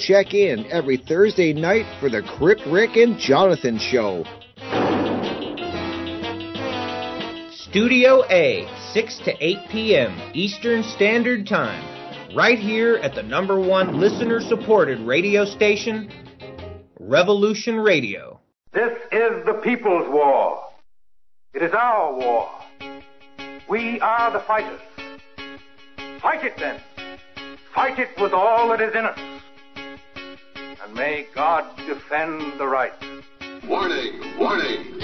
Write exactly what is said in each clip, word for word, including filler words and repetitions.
check in every Thursday night for the Crick, Rick, and Jonathan Show. Studio A, six to eight p.m. Eastern Standard Time, right here at the number one listener-supported radio station, Revolution Radio. This is the people's war. It is our war. We are the fighters. Fight it then. Fight it with all that is in us. And may God defend the right. Warning, warning.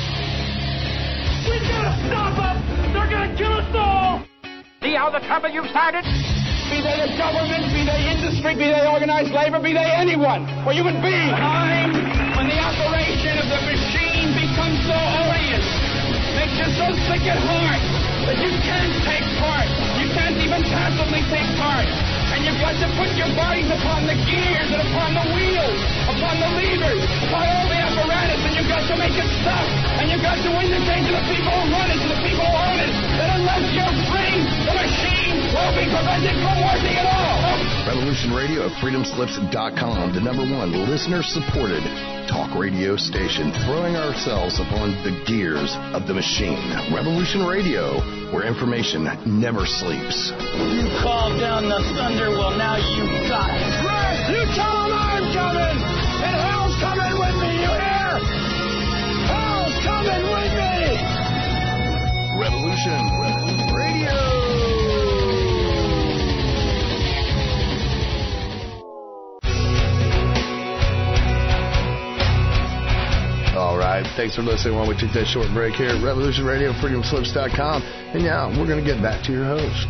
We gotta stop them! They're gonna kill us all! See how the trouble you've started? Be they the government, be they industry, be they organized labor, be they anyone, or human beings. Time when the operation of the machine becomes so odious, makes you so sick at heart that you can't take part. You can't even passively take part. And you've got to put your bodies upon the gears and upon the wheels, upon the levers, upon all the apparatus, and you've got to make it stop. And you've got to indicate to the people who run it, to the people who own it, that unless you're free, the machine will be prevented from working at all. Revolution Radio at freedom slips dot com, the number one listener-supported talk radio station, throwing ourselves upon the gears of the machine. Revolution Radio, where information never sleeps. You called down the thunder, well now you got it. Right, you tell them I'm coming, and hell's coming with me, you hear? Hell's coming with me! Revolution Radio! All right, thanks for listening while we take that short break here at Revolution Radio, freedom slips dot com. And now we're going to get back to your host.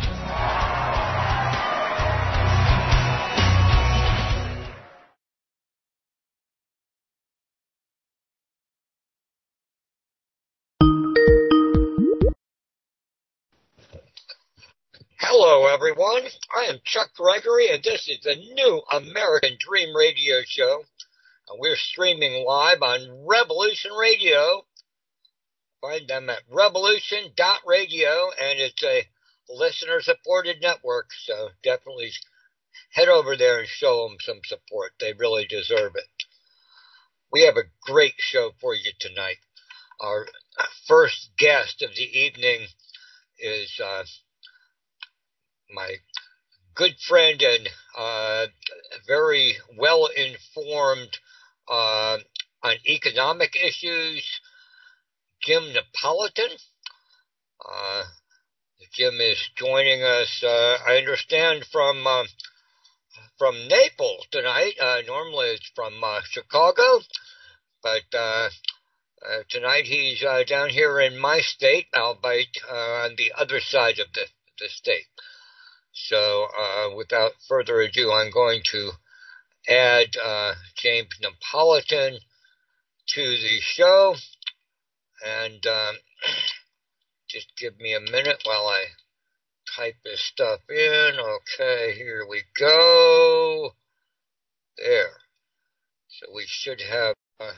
Hello, everyone. I am Chuck Gregory, and this is the new American Dream Radio Show. And we're streaming live on Revolution Radio. Find them at revolution dot radio, and it's a listener-supported network, so definitely head over there and show them some support. They really deserve it. We have a great show for you tonight. Our first guest of the evening is uh, my good friend and uh, very well-informed uh, on economic issues, Jim Napolitan. Uh, Jim is joining us, uh, I understand, from uh, from Naples tonight. Uh, normally it's from uh, Chicago, but uh, uh, tonight he's uh, down here in my state, albeit uh, on the other side of the, the state. So uh, without further ado, I'm going to add uh, James Napolitan to the show. And um, just give me a minute while I type this stuff in. Okay, here we go. There. So we should have... Uh,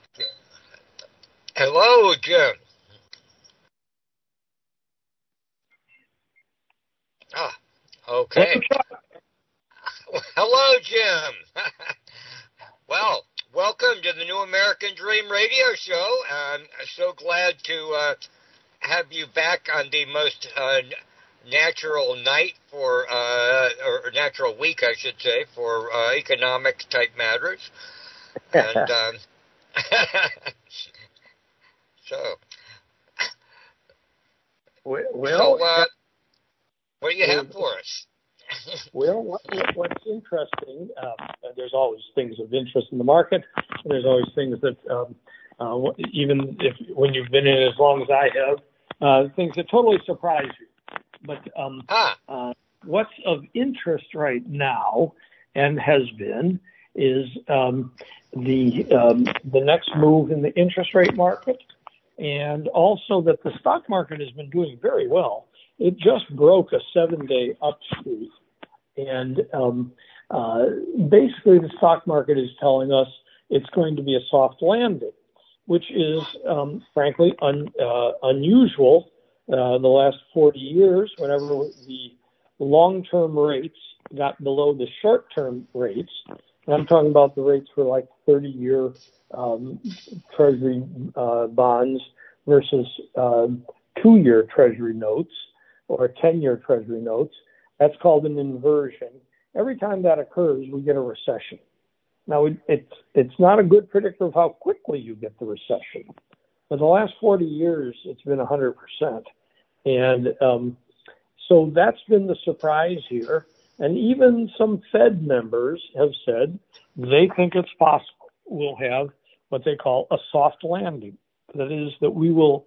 hello, Jim. Ah, okay. Hello, Jim. Well, welcome to the New American Dream Radio Show. I'm so glad to uh, have you back on the most uh, natural night for, uh, or natural week, I should say, for uh, economic type matters. And um, so, well, so uh, what do you have for us? Well, what, what's interesting, um, there's always things of interest in the market. And there's always things that, um, uh, even if when you've been in it as long as I have, uh, things that totally surprise you. But um, ah. uh, what's of interest right now and has been is um, the um, the next move in the interest rate market, and also that the stock market has been doing very well. It just broke a seven-day upsweep. And um, uh, basically the stock market is telling us it's going to be a soft landing, which is, um, frankly, un, uh, unusual. Uh, the last forty years, whenever the long-term rates got below the short-term rates, And I'm talking about the rates for like thirty-year um, Treasury uh, bonds versus uh, two-year Treasury notes or ten-year Treasury notes. That's called an inversion. Every time that occurs, we get a recession. Now, it, it's it's not a good predictor of how quickly you get the recession. For the last forty years, it's been one hundred percent. And um, so that's been the surprise here. And even some Fed members have said they think it's possible we'll have what they call a soft landing. That is, that we will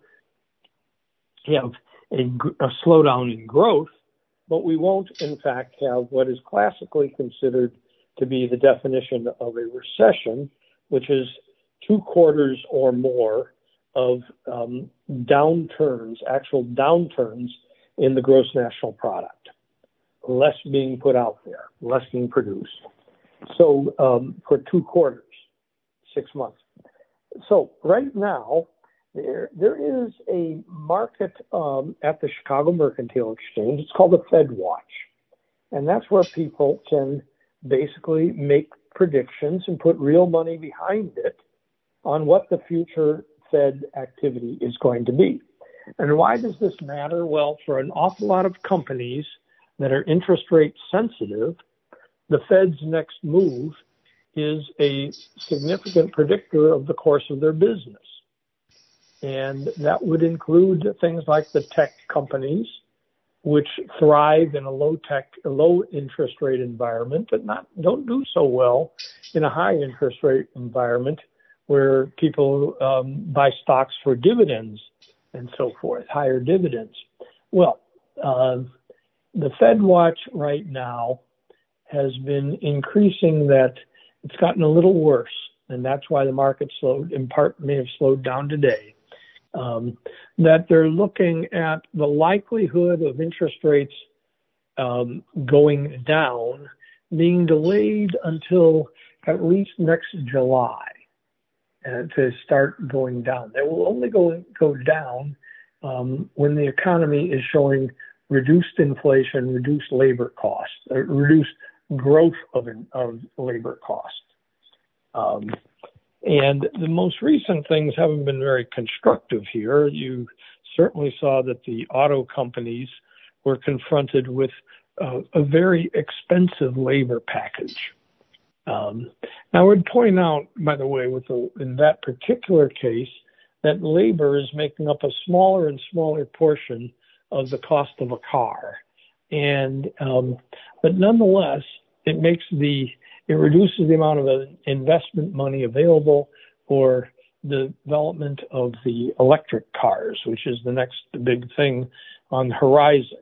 have a, a slowdown in growth, but we won't, in fact, have what is classically considered to be the definition of a recession, which is two quarters or more of um, downturns, actual downturns in the gross national product. Less being put out there, less being produced. So um, for two quarters, six months. So right now, there there is a market um, at the Chicago Mercantile Exchange. It's called the Fed Watch. And that's where people can basically make predictions and put real money behind it on what the future Fed activity is going to be. And why does this matter? Well, for an awful lot of companies that are interest rate sensitive, the Fed's next move is a significant predictor of the course of their business. And that would include things like the tech companies, which thrive in a low tech, a low interest rate environment, but not don't do so well in a high interest rate environment where people um, buy stocks for dividends and so forth, higher dividends. Well, uh, the Fed Watch right now has been increasing that. It's gotten a little worse, and that's why the market slowed, in part may have slowed down today, um, that they're looking at the likelihood of interest rates um, going down being delayed until at least next July uh, to start going down. They will only go, go down um, when the economy is showing reduced inflation, reduced labor costs, uh, reduced growth of, of labor costs. Um, and the most recent things haven't been very constructive here. You certainly saw that the auto companies were confronted with uh, a very expensive labor package. Um, now, I would point out, by the way, with the, in that particular case, that labor is making up a smaller and smaller portion of the cost of a car. And, um, but nonetheless, it makes the, it reduces the amount of investment money available for the development of the electric cars, which is the next big thing on the horizon.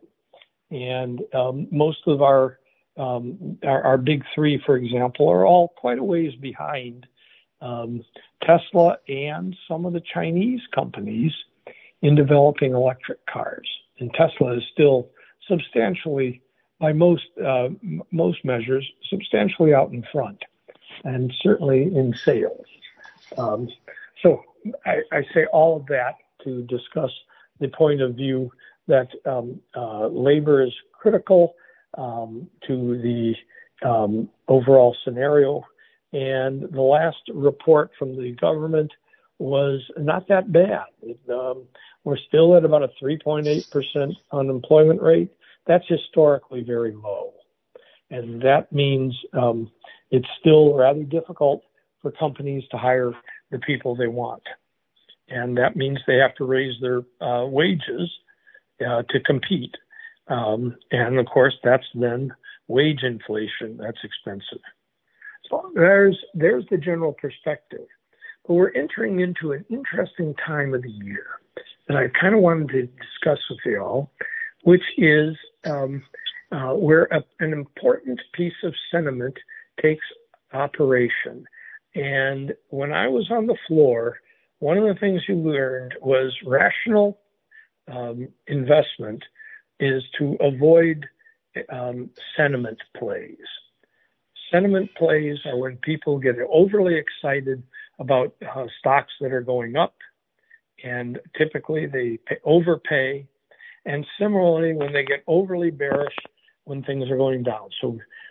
And um, most of our, um, our, our big three, for example, are all quite a ways behind um, Tesla and some of the Chinese companies in developing electric cars. And Tesla is still substantially, by most uh, m- most measures, substantially out in front, and certainly in sales. Um, so I, I say all of that to discuss the point of view that um, uh, labor is critical um, to the um, overall scenario. And the last report from the government was not that bad. It, um, we're still at about a three point eight percent unemployment rate. That's historically very low. And that means um, it's still rather difficult for companies to hire the people they want. And that means they have to raise their uh, wages uh, to compete. Um, and, of course, that's then wage inflation. That's expensive. So there's there's the general perspective. But we're entering into an interesting time of the year that I kind of wanted to discuss with you all, which is um, uh, where a, an important piece of sentiment takes operation. And when I was on the floor, one of the things you learned was rational um, investment is to avoid um, sentiment plays. Sentiment plays are when people get overly excited about uh, stocks that are going up, and typically they pay, overpay. And similarly, when they get overly bearish when things are going down. So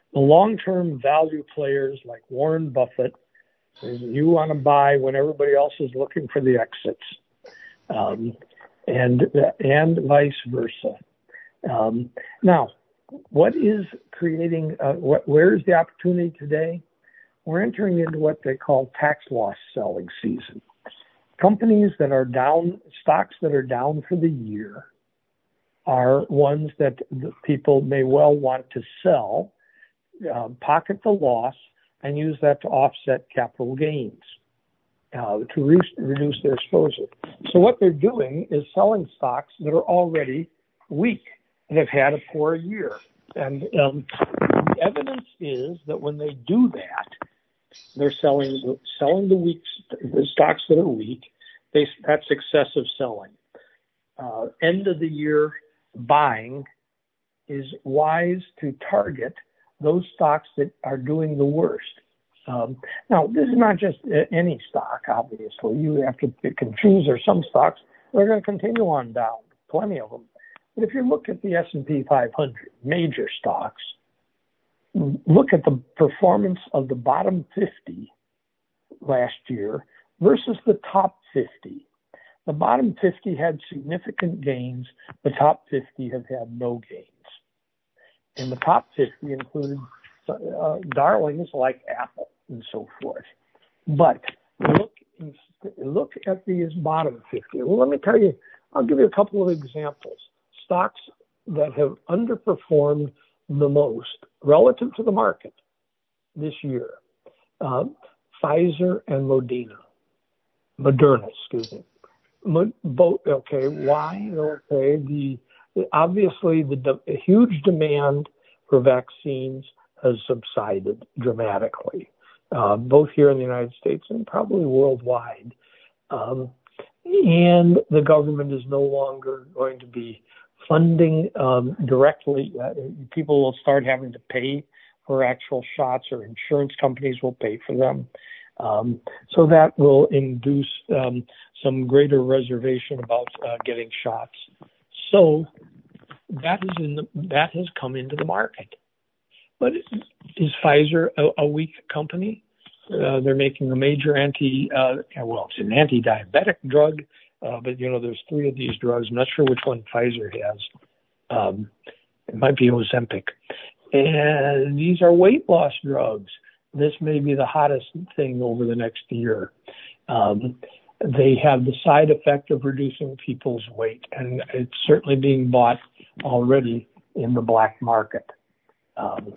the long-term value players like Warren Buffett, you want to buy when everybody else is looking for the exits, um, and and vice versa. Um, now, what is creating? Uh, what, where is the opportunity today? We're entering into what they call tax loss selling season. Companies that are down, stocks that are down for the year, are ones that the people may well want to sell, uh, pocket the loss, and use that to offset capital gains, uh, to re- reduce their exposure. So what they're doing is selling stocks that are already weak and have had a poor year. And um, the evidence is that when they do that, they're selling selling the weak the stocks that are weak. They, that's excessive selling. Uh, end of the year buying is wise to target those stocks that are doing the worst. Um, now, this is not just any stock, obviously. You have to pick and choose. There are some stocks that are going to continue on down, plenty of them. But if you look at the S and P five hundred, major stocks, look at the performance of the bottom fifty last year versus the top fifty. The bottom fifty had significant gains. The top fifty have had no gains. And the top fifty included uh, darlings like Apple and so forth. But look, look at these bottom fifty. Well, let me tell you, I'll give you a couple of examples. Stocks that have underperformed the most relative to the market this year. Uh, Pfizer and Moderna. Moderna, excuse me. Mo- both, okay, why? Okay, the obviously the de- huge demand for vaccines has subsided dramatically, uh, both here in the United States and probably worldwide. Um, and the government is no longer going to be funding um, directly. Uh, people will start having to pay for actual shots, or insurance companies will pay for them. Um, so that will induce um, some greater reservation about uh, getting shots. So that is in the, that has come into the market. But is Pfizer a, a weak company? Uh, they're making a major anti, uh, well, it's an anti-diabetic drug, uh, but you know, there's three of these drugs. I'm not sure which one Pfizer has. Um, it might be Ozempic, and these are weight loss drugs. This may be the hottest thing over the next year. Um, they have the side effect of reducing people's weight, and it's certainly being bought already in the black market. Um,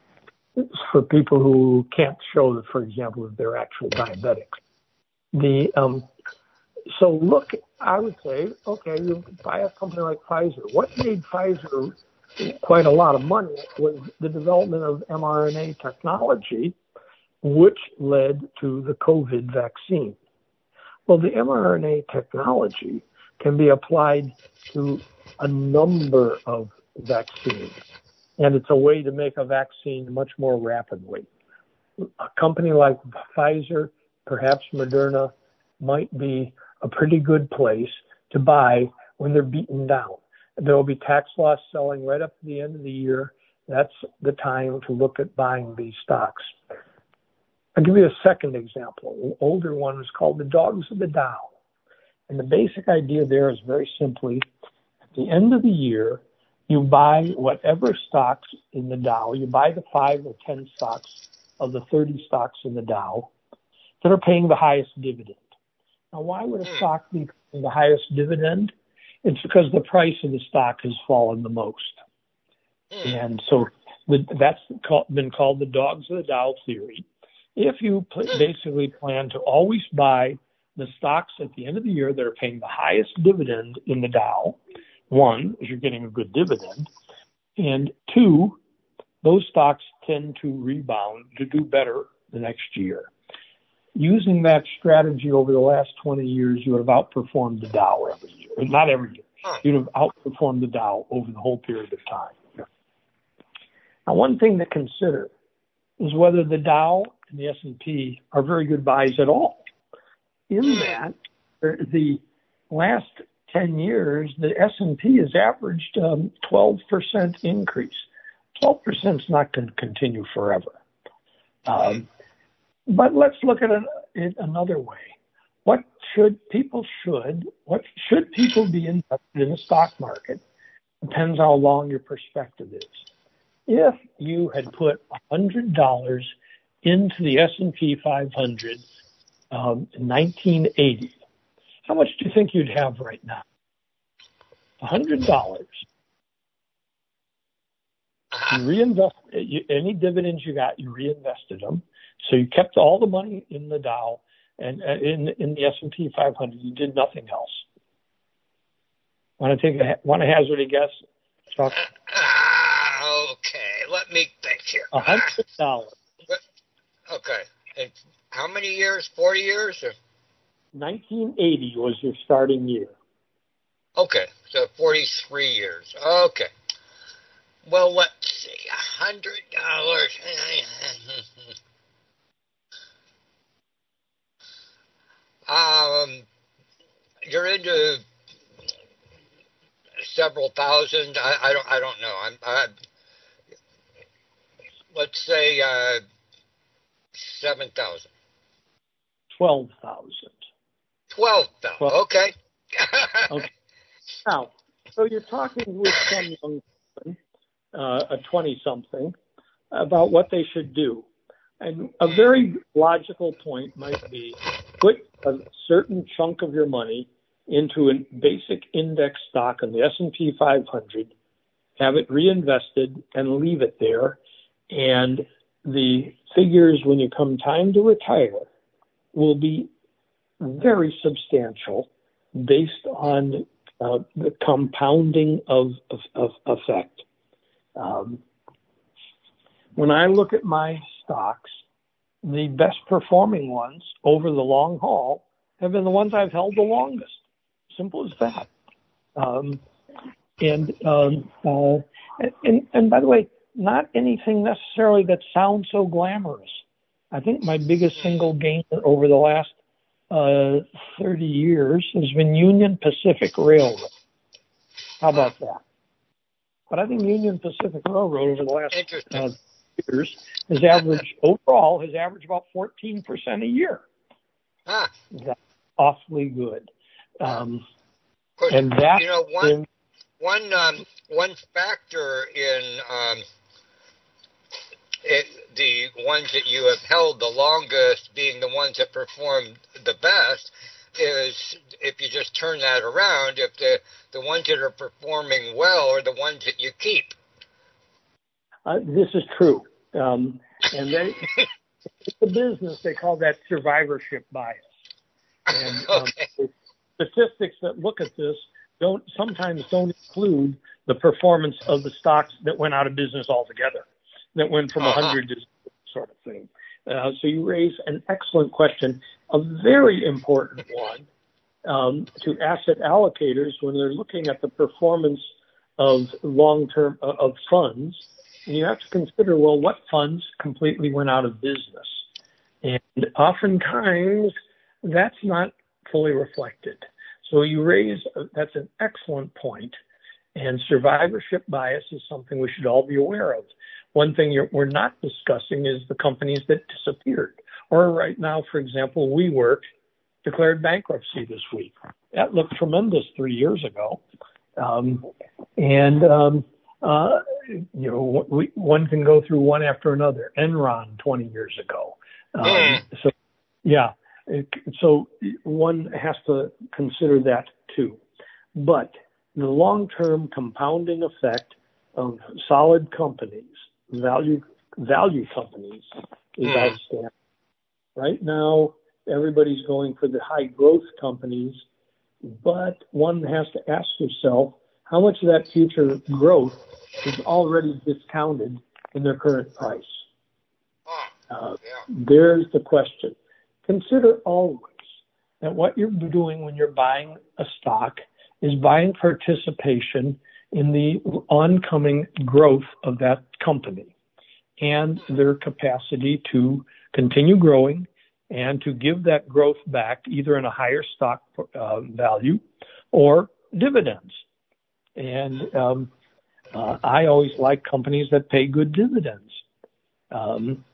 for people who can't show that, for example, that they're actual diabetics. The um, so look, I would say, okay, you buy a company like Pfizer. What made Pfizer quite a lot of money was the development of mRNA technology, which led to the COVID vaccine. Well, the mRNA technology can be applied to a number of vaccines, and it's a way to make a vaccine much more rapidly. A company like Pfizer, perhaps Moderna, might be a pretty good place to buy when they're beaten down. There will be tax loss selling right up to the end of the year. That's the time to look at buying these stocks. I'll give you a second example. An older one is called the Dogs of the Dow. And the basic idea there is very simply, at the end of the year, you buy whatever stocks in the Dow. You buy the five or ten stocks of the thirty stocks in the Dow that are paying the highest dividend. Now, why would a stock be paying the highest dividend? It's because the price of the stock has fallen the most. And so the, that's called, been called the Dogs of the Dow theory. If you pl- basically plan to always buy the stocks at the end of the year that are paying the highest dividend in the Dow, one, is you're getting a good dividend, and two, those stocks tend to rebound to do better the next year. Using that strategy over the last twenty years, you would have outperformed the Dow every year. Not every year. You'd have outperformed the Dow over the whole period of time. Now, one thing to consider is whether the Dow and the S and P are very good buys at all. In that, the last ten years, the S and P has averaged um, twelve percent increase. twelve percent is not going to continue forever. Um, but let's look at it, it another way. What should people should what should people be invested in the stock market? Depends how long your perspective is. If you had put one hundred dollars into the S and P five hundred um, in nineteen eighty, how much do you think you'd have right now? one hundred dollars. You reinvest you, any dividends you got, you reinvested them. So you kept all the money in the Dow and uh, in in the S and P five hundred. You did nothing else. Want to take a want to hazard a guess, Chuck? Uh, okay, let me think here. A hundred dollars. Okay, and how many years? Forty years? Or? nineteen eighty was your starting year. Okay, so forty-three years. Okay. Well, let's see, a hundred dollars. um, you're into several thousand. I, I don't. I don't know. I'm. I, let's say uh, seven thousand. Twelve thousand. Twelve thousand. Okay. Okay. Now, so you're talking with some young person, uh, a twenty-something, about what they should do. And a very logical point might be put a certain chunk of your money into a basic index stock in the S and P five hundred, have it reinvested, and leave it there. And the figures, when you come time to retire, will be very substantial based on uh, the compounding of, of, of effect. Um, when I look at my stocks, the best performing ones over the long haul have been the ones I've held the longest. Simple as that. Um, and, um, uh, and and by the way, not anything necessarily that sounds so glamorous. I think my biggest single gain over the last uh, thirty years has been Union Pacific Railroad. How about that? But I think Union Pacific Railroad over the last uh, years has averaged, overall, has averaged about fourteen percent a year. Huh. That's awfully good. Um, course, and that, you know, one, in, one, um, one factor in um, it, the ones that you have held the longest being the ones that perform the best is, if you just turn that around, if the, the ones that are performing well are the ones that you keep. Uh, this is true. Um, and they, it's a business, they call that survivorship bias. And um, okay. Statistics that look at this don't sometimes don't include the performance of the stocks that went out of business altogether, that went from uh-huh. one hundred to sort of thing. Uh, so you raise an excellent question, a very important one um, to asset allocators when they're looking at the performance of long-term uh, of funds. And you have to consider, well, what funds completely went out of business? And oftentimes that's not fully reflected. So you raise, uh, that's an excellent point. And survivorship bias is something we should all be aware of. One thing you're, we're not discussing is the companies that disappeared. Or right now, for example, WeWork declared bankruptcy this week. That looked tremendous three years ago. Um, and, um, uh, you know, we, one can go through one after another. Enron twenty years ago. Um, mm. So, yeah. It, so one has to consider that too. But the long-term compounding effect of solid companies, value value companies, is mm. outstanding. Right now, everybody's going for the high-growth companies, but one has to ask yourself how much of that future growth is already discounted in their current price. Uh, there's the question. Consider always that what you're doing when you're buying a stock is buying participation in the oncoming growth of that company and their capacity to continue growing and to give that growth back either in a higher stock uh, value or dividends. And um, Uh, I always like companies that pay good dividends. Um,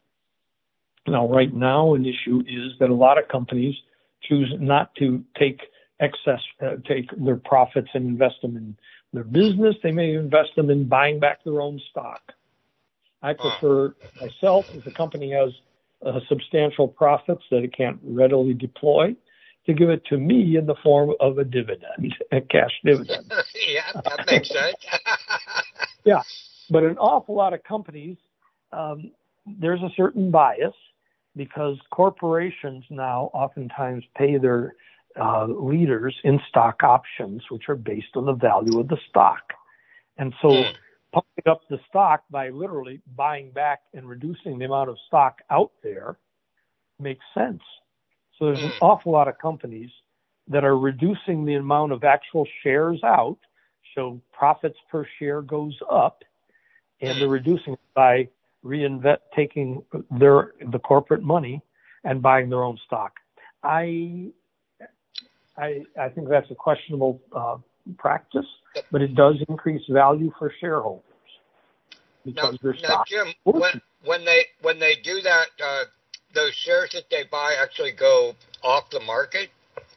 now, right now, an issue is that a lot of companies choose not to take excess, uh, take their profits and invest them in their business. They may invest them in buying back their own stock. I prefer myself, if the company has uh, substantial profits that it can't readily deploy, to give it to me in the form of a dividend, a cash dividend. Yeah, that makes sense. Yeah, but an awful lot of companies, um, there's a certain bias because corporations now oftentimes pay their uh, leaders in stock options, which are based on the value of the stock. And so mm. pumping up the stock by literally buying back and reducing the amount of stock out there makes sense. So there's an awful lot of companies that are reducing the amount of actual shares out, so profits per share goes up, and they're reducing it by reinvest taking their the corporate money and buying their own stock. I I, I think that's a questionable uh, practice, but it does increase value for shareholders because now, their now, stock. Jim, when when they when they do that. Uh, Those shares that they buy actually go off the market?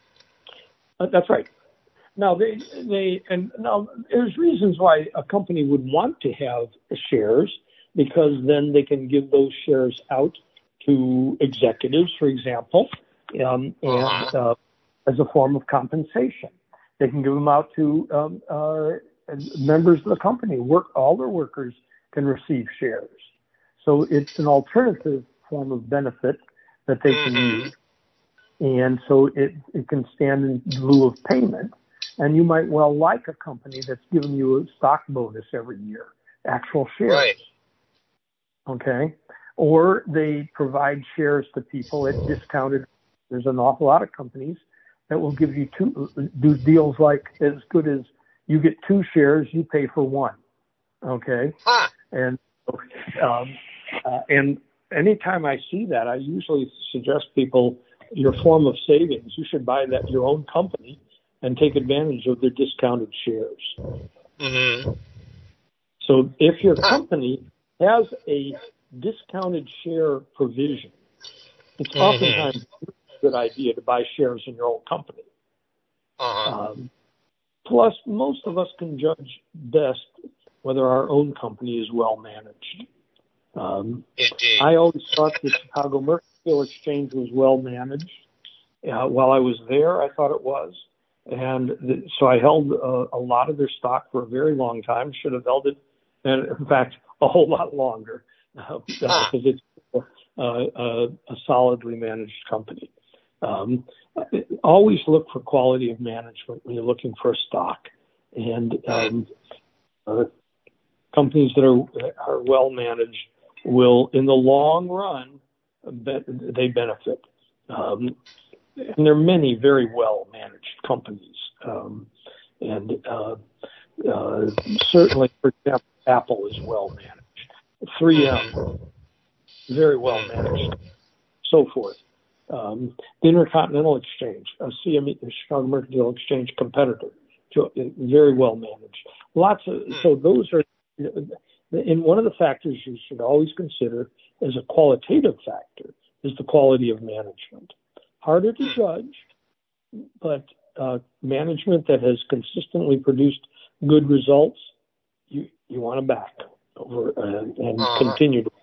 Uh, that's right. Now, they, they, and now there's reasons why a company would want to have shares, because then they can give those shares out to executives, for example, um, and uh, as a form of compensation. They can give them out to um, uh, members of the company. Work, all their workers can receive shares. So it's an alternative form of benefit that they can use. And so it, it can stand in lieu of payment. And you might well like a company that's giving you a stock bonus every year, actual shares. Right. Okay. Or they provide shares to people at discounted. There's an awful lot of companies that will give you two, do deals like as good as you get two shares, you pay for one. Okay. Huh. And, um, uh, and, anytime I see that, I usually suggest people your form of savings. You should buy that your own company and take advantage of their discounted shares. Mm-hmm. So if your company has a discounted share provision, it's mm-hmm. oftentimes a good idea to buy shares in your own company. Uh-huh. Um, plus, most of us can judge best whether our own company is well managed. Um, I always thought the Chicago Mercantile Exchange was well managed. Uh, while I was there, I thought it was. And the, so I held uh, a lot of their stock for a very long time, should have held it, and in fact, a whole lot longer, uh, because it's uh, uh, a solidly managed company. Um, always look for quality of management when you're looking for a stock. And um, uh, companies that are, are well managed will, in the long run, be- they benefit. Um, and there are many very well-managed companies. Um, and uh, uh, certainly, for example, Apple is well-managed. three M, very well-managed, so forth. Um, the Intercontinental Exchange, a C M E, the Chicago Mercantile Exchange competitor, very well-managed. Lots of, so those are, and one of the factors you should always consider as a qualitative factor is the quality of management. Harder to judge, but uh, management that has consistently produced good results, you you want to back over uh, and uh-huh. continue to.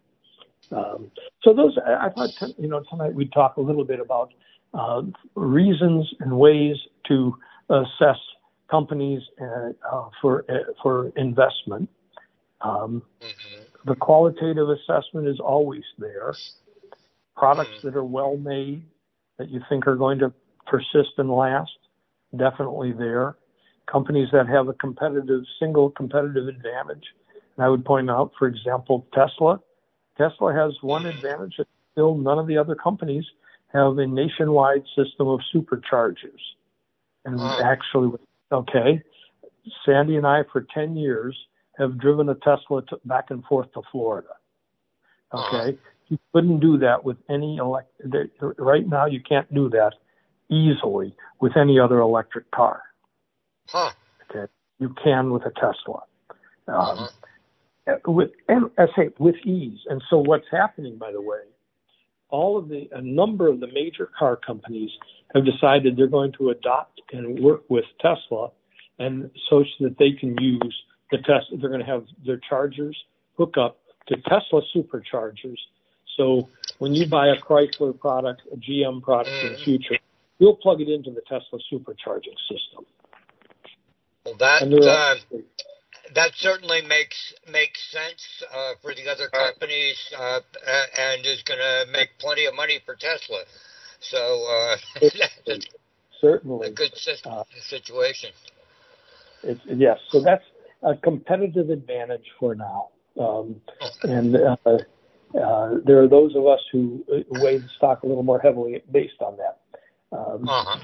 Um, so those, I thought, you know, tonight we'd talk a little bit about uh, reasons and ways to assess companies uh, uh, for uh, for investment. Um, mm-hmm. The qualitative assessment is always there. Products mm-hmm. that are well made, that you think are going to persist and last, definitely there. Companies that have a competitive, single competitive advantage. And I would point out, for example, Tesla. Tesla has one advantage that still none of the other companies have a nationwide system of superchargers. And uh-huh. actually, okay, Sandy and I for ten years have driven a Tesla to, back and forth to Florida. Okay. Uh-huh. You couldn't do that with any elect. Right now, you can't do that easily with any other electric car. Huh. Okay. You can with a Tesla. Um, with, and I say with ease. And so what's happening, by the way, all of the, a number of the major car companies have decided they're going to adopt and work with Tesla, and so that they can use the Tesla, they're going to have their chargers hook up to Tesla superchargers. So when you buy a Chrysler product, a G M product in the future, you'll plug it into the Tesla supercharging system. Well, that uh, that certainly makes makes sense uh, for the other companies, uh, and is going to make plenty of money for Tesla. So uh, that's certainly a good uh, situation. It's, yes, so that's a competitive advantage for now. Um, and uh, uh, there are those of us who weigh the stock a little more heavily based on that. Um, uh-huh.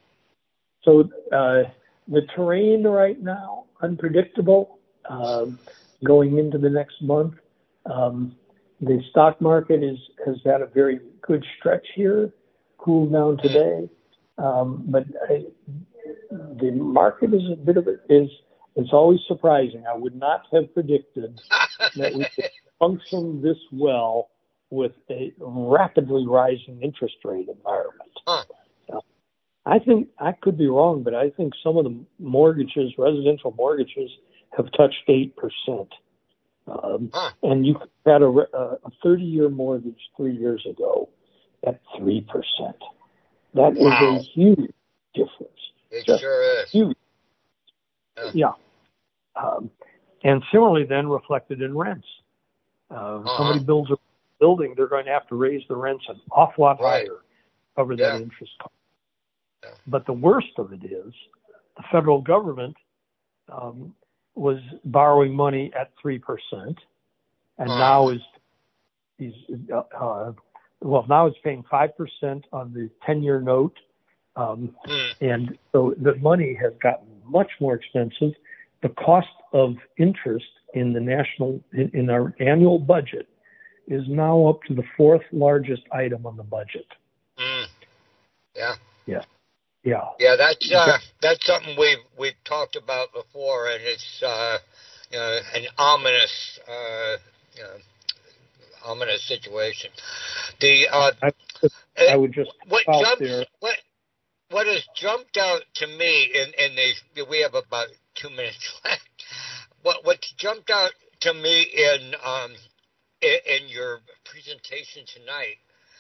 So uh, the terrain right now, unpredictable, um, going into the next month. Um, the stock market is has had a very good stretch here, cooled down today. Um, but I, the market is a bit of a, is, it's always surprising. I would not have predicted that we could function this well with a rapidly rising interest rate environment. Huh. Uh, I think, I could be wrong, but I think some of the mortgages, residential mortgages, have touched eight percent. Um, huh. And you had a, a thirty-year mortgage three years ago at three percent. That wow. is a huge difference. It Just sure is. Huge. Yeah. yeah. Um, and similarly then reflected in rents. Uh, uh-huh. Somebody builds a building, they're going to have to raise the rents an awful lot right. higher to cover that yeah. interest cost. Yeah. But the worst of it is the federal government um, was borrowing money at three percent and uh-huh. now is, is uh, uh, well, now it's paying five percent on the ten-year note. Um, mm. And so the money has gotten much more expensive. The cost of interest in the national, in, in our annual budget is now up to the fourth largest item on the budget. Mm. Yeah. Yeah. Yeah. Yeah, that's uh, that's something we've we've talked about before, and it's uh, you know, an ominous uh, you know, ominous situation. The uh, I, I would just what jumps there. what what has jumped out to me in in the we have about two minutes left. What what's jumped out to me in um in, in your presentation tonight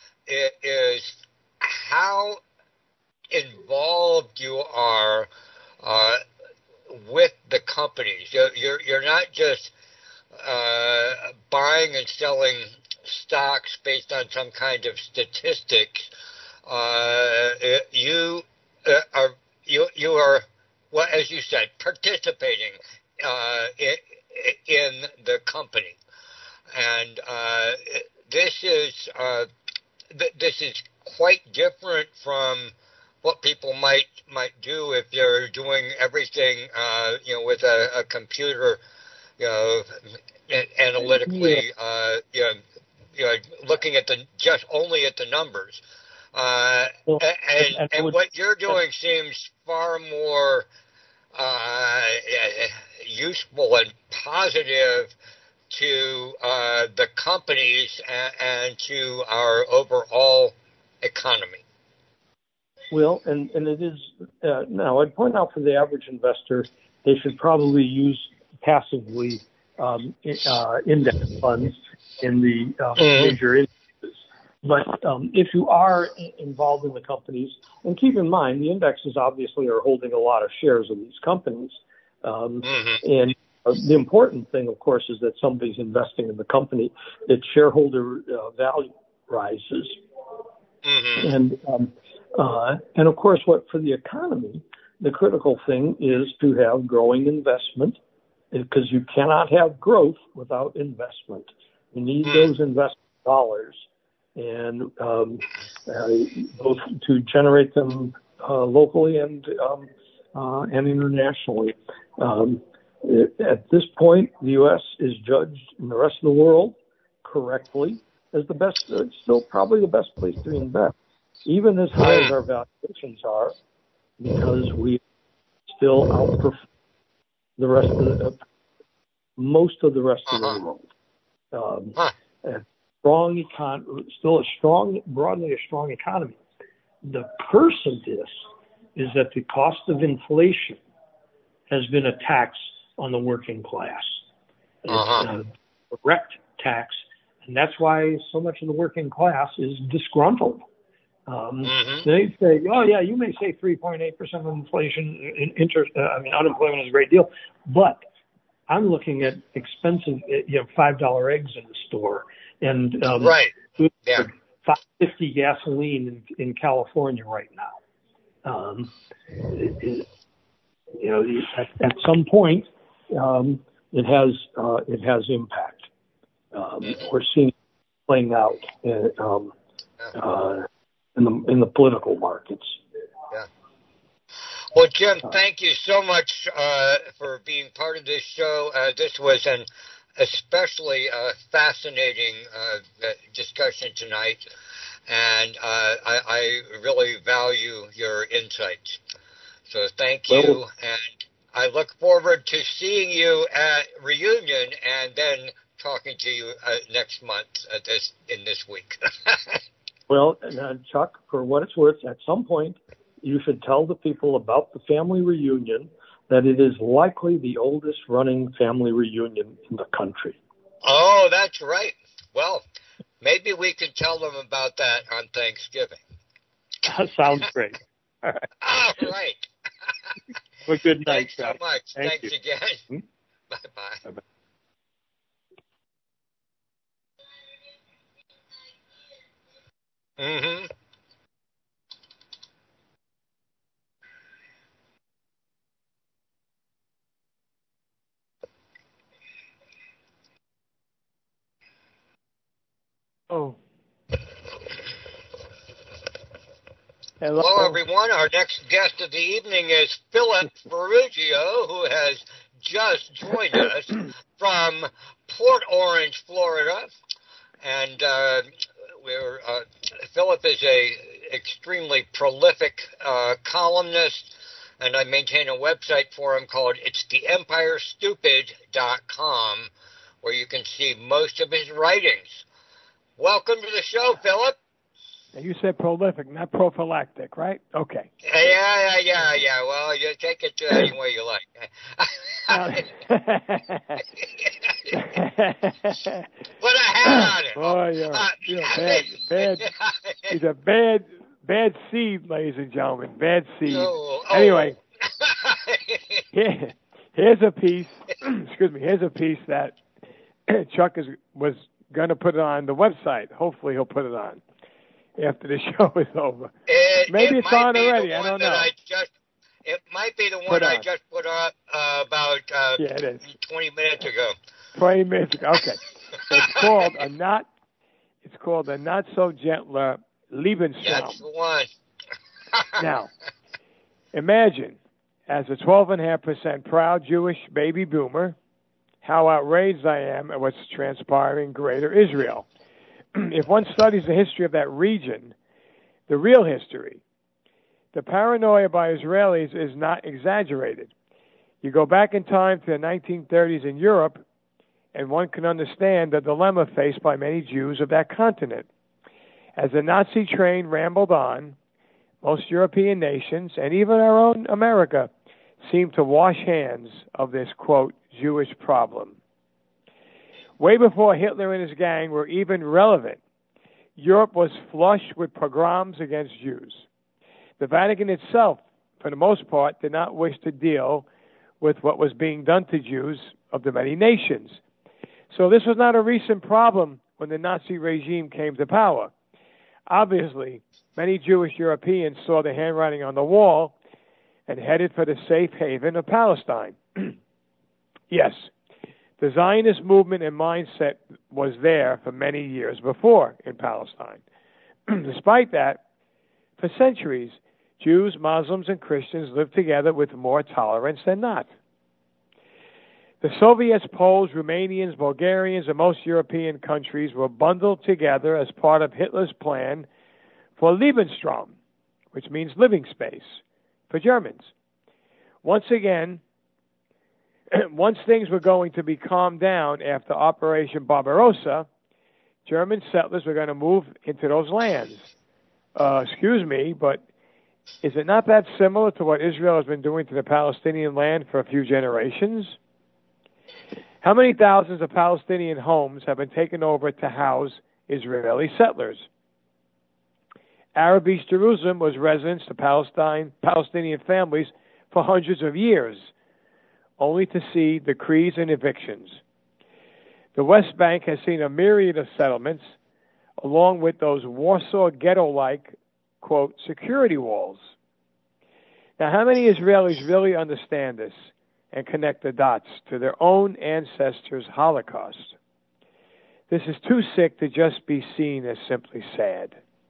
is how involved you are uh, with the companies. You're, you're, you're not just uh, buying and selling stocks based on some kind of statistics. Uh, you uh, are you you are well, as you said, participating uh, in, in the company, and uh, this is uh, th- this is quite different from what people might might do if they're doing everything, uh, you know, with a, a computer, you know, analytically, uh, you know, you know, looking at the just only at the numbers. Uh, well, and and, and would, what you're doing seems far more uh, useful and positive to uh, the companies and, and to our overall economy. Well, and, and it is, uh, now I'd point out for the average investor, they should probably use passively um, uh, index funds in the uh, mm-hmm. major indexes. But um, if you are involved in the companies, and keep in mind, the indexes obviously are holding a lot of shares of these companies. Um, mm-hmm. And uh, the important thing, of course, is that somebody's investing in the company, that shareholder uh, value rises. Mm-hmm. And um, Uh, and of course, what for the economy, the critical thing is to have growing investment, because you cannot have growth without investment. You need those investment dollars, and um, uh, both to generate them uh, locally and um, uh, and internationally. Um, it, at this point, the U S is judged in the rest of the world correctly as the best. It's still probably the best place to invest, even as high as our valuations are, because we still outperform the rest of the most of the rest uh-huh. of the world. Um, huh. a strong econ, still a strong, broadly a strong economy. The curse of this is that the cost of inflation has been a tax on the working class. Uh-huh. It's a direct tax, and that's why so much of the working class is disgruntled. Um, mm-hmm. They say, oh, yeah, you may say three point eight percent of inflation, in interest, uh, I mean, unemployment is a great deal, but I'm looking at expensive, you know, five dollar eggs in the store, and um, right. yeah. five fifty gasoline in, in California right now. Um, it, it, you know, at, at some point, um, it has uh, it has impact. Um, mm-hmm. We're seeing it playing out in, um, uh, in the in the political markets. Yeah. Well, Jim, thank you so much uh, for being part of this show. Uh, this was an especially uh, fascinating uh, discussion tonight, and uh, I, I really value your insights. So thank you, well, and I look forward to seeing you at Reunion and then talking to you uh, next month uh, this in this week. Well, uh, Chuck, for what it's worth, at some point, you should tell the people about the family reunion, that it is likely the oldest running family reunion in the country. Oh, that's right. Well, maybe we can tell them about that on Thanksgiving. That sounds great. All right. All right. Well, good night, Thanks Chuck. so much. Thank Thanks you. again. Hmm? Bye-bye. Bye-bye. Mm-hmm. Oh. Hello. Hello, everyone. Our next guest of the evening is Philip Ferruggio, who has just joined us from Port Orange, Florida. And uh, we're uh, Philip is a extremely prolific uh, columnist, and I maintain a website for him called it's the empire stupid dot com, where you can see most of his writings. Welcome to the show, Philip. You said prolific, not prophylactic, right? Okay. Yeah, yeah, yeah, yeah. Well, you take it to any way you like. Put a hat on it. Boy, you're, uh, you're bad, bad. He's a bad, bad seed, ladies and gentlemen. Bad seed. Oh, oh. Anyway, here, here's a piece. Excuse me. Here's a piece that Chuck is was going to put it on the website. Hopefully, he'll put it on after the show is over. It, Maybe it it's on already. I don't know. I just, it might be the one I just put up uh, about uh, yeah, it is. twenty minutes ago. Twenty minutes ago. Okay. It's called a not. It's called a not so gentler Lebensraum. That's the one. Now, imagine, as a twelve and a half percent proud Jewish baby boomer, how outraged I am at what's transpiring in Greater Israel. If one studies the history of that region, the real history, the paranoia by Israelis is not exaggerated. You go back in time to the nineteen thirties in Europe, and one can understand the dilemma faced by many Jews of that continent. As the Nazi train rambled on, most European nations, and even our own America, seemed to wash hands of this, quote, Jewish problem. Way before Hitler and his gang were even relevant, Europe was flush with pogroms against Jews. The Vatican itself, for the most part, did not wish to deal with what was being done to Jews of the many nations. So this was not a recent problem when the Nazi regime came to power. Obviously, many Jewish Europeans saw the handwriting on the wall and headed for the safe haven of Palestine. Yes, the Zionist movement and mindset was there for many years before in Palestine. Despite that, for centuries, Jews, Muslims, and Christians lived together with more tolerance than not. The Soviets, Poles, Romanians, Bulgarians, and most European countries were bundled together as part of Hitler's plan for Lebensraum, which means living space, for Germans. Once again, once things were going to be calmed down after Operation Barbarossa, German settlers were going to move into those lands. Uh, excuse me, but is it not that similar to what Israel has been doing to the Palestinian land for a few generations? How many thousands of Palestinian homes have been taken over to house Israeli settlers? Arab East Jerusalem was residence to Palestine, Palestinian families for hundreds of years, only to see decrees and evictions. The West Bank has seen a myriad of settlements, along with those Warsaw ghetto-like, quote, security walls. Now, how many Israelis really understand this and connect the dots to their own ancestors' Holocaust? This is too sick to just be seen as simply sad.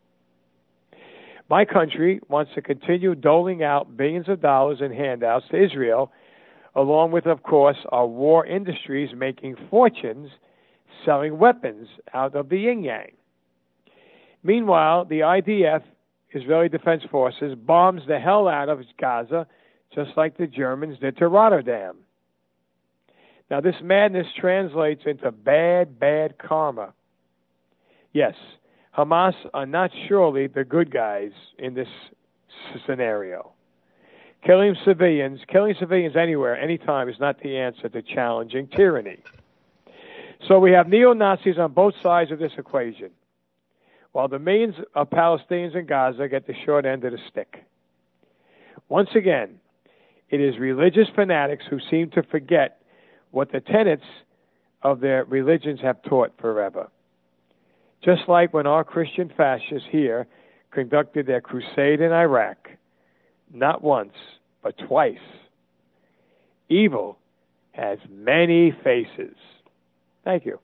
My country wants to continue doling out billions of dollars in handouts to Israel, along with, of course, our war industries making fortunes selling weapons out of the yin-yang. Meanwhile, the I D F, Israeli Defense Forces, bombs the hell out of Gaza, just like the Germans did to Rotterdam. Now, this madness translates into bad, bad karma. Yes, Hamas are not surely the good guys in this scenario. Killing civilians, killing civilians anywhere, anytime is not the answer to challenging tyranny. So we have neo-Nazis on both sides of this equation, while the millions of Palestinians in Gaza get the short end of the stick. Once again, it is religious fanatics who seem to forget what the tenets of their religions have taught forever. Just like when our Christian fascists here conducted their crusade in Iraq, not once, but twice. Evil has many faces. Thank you.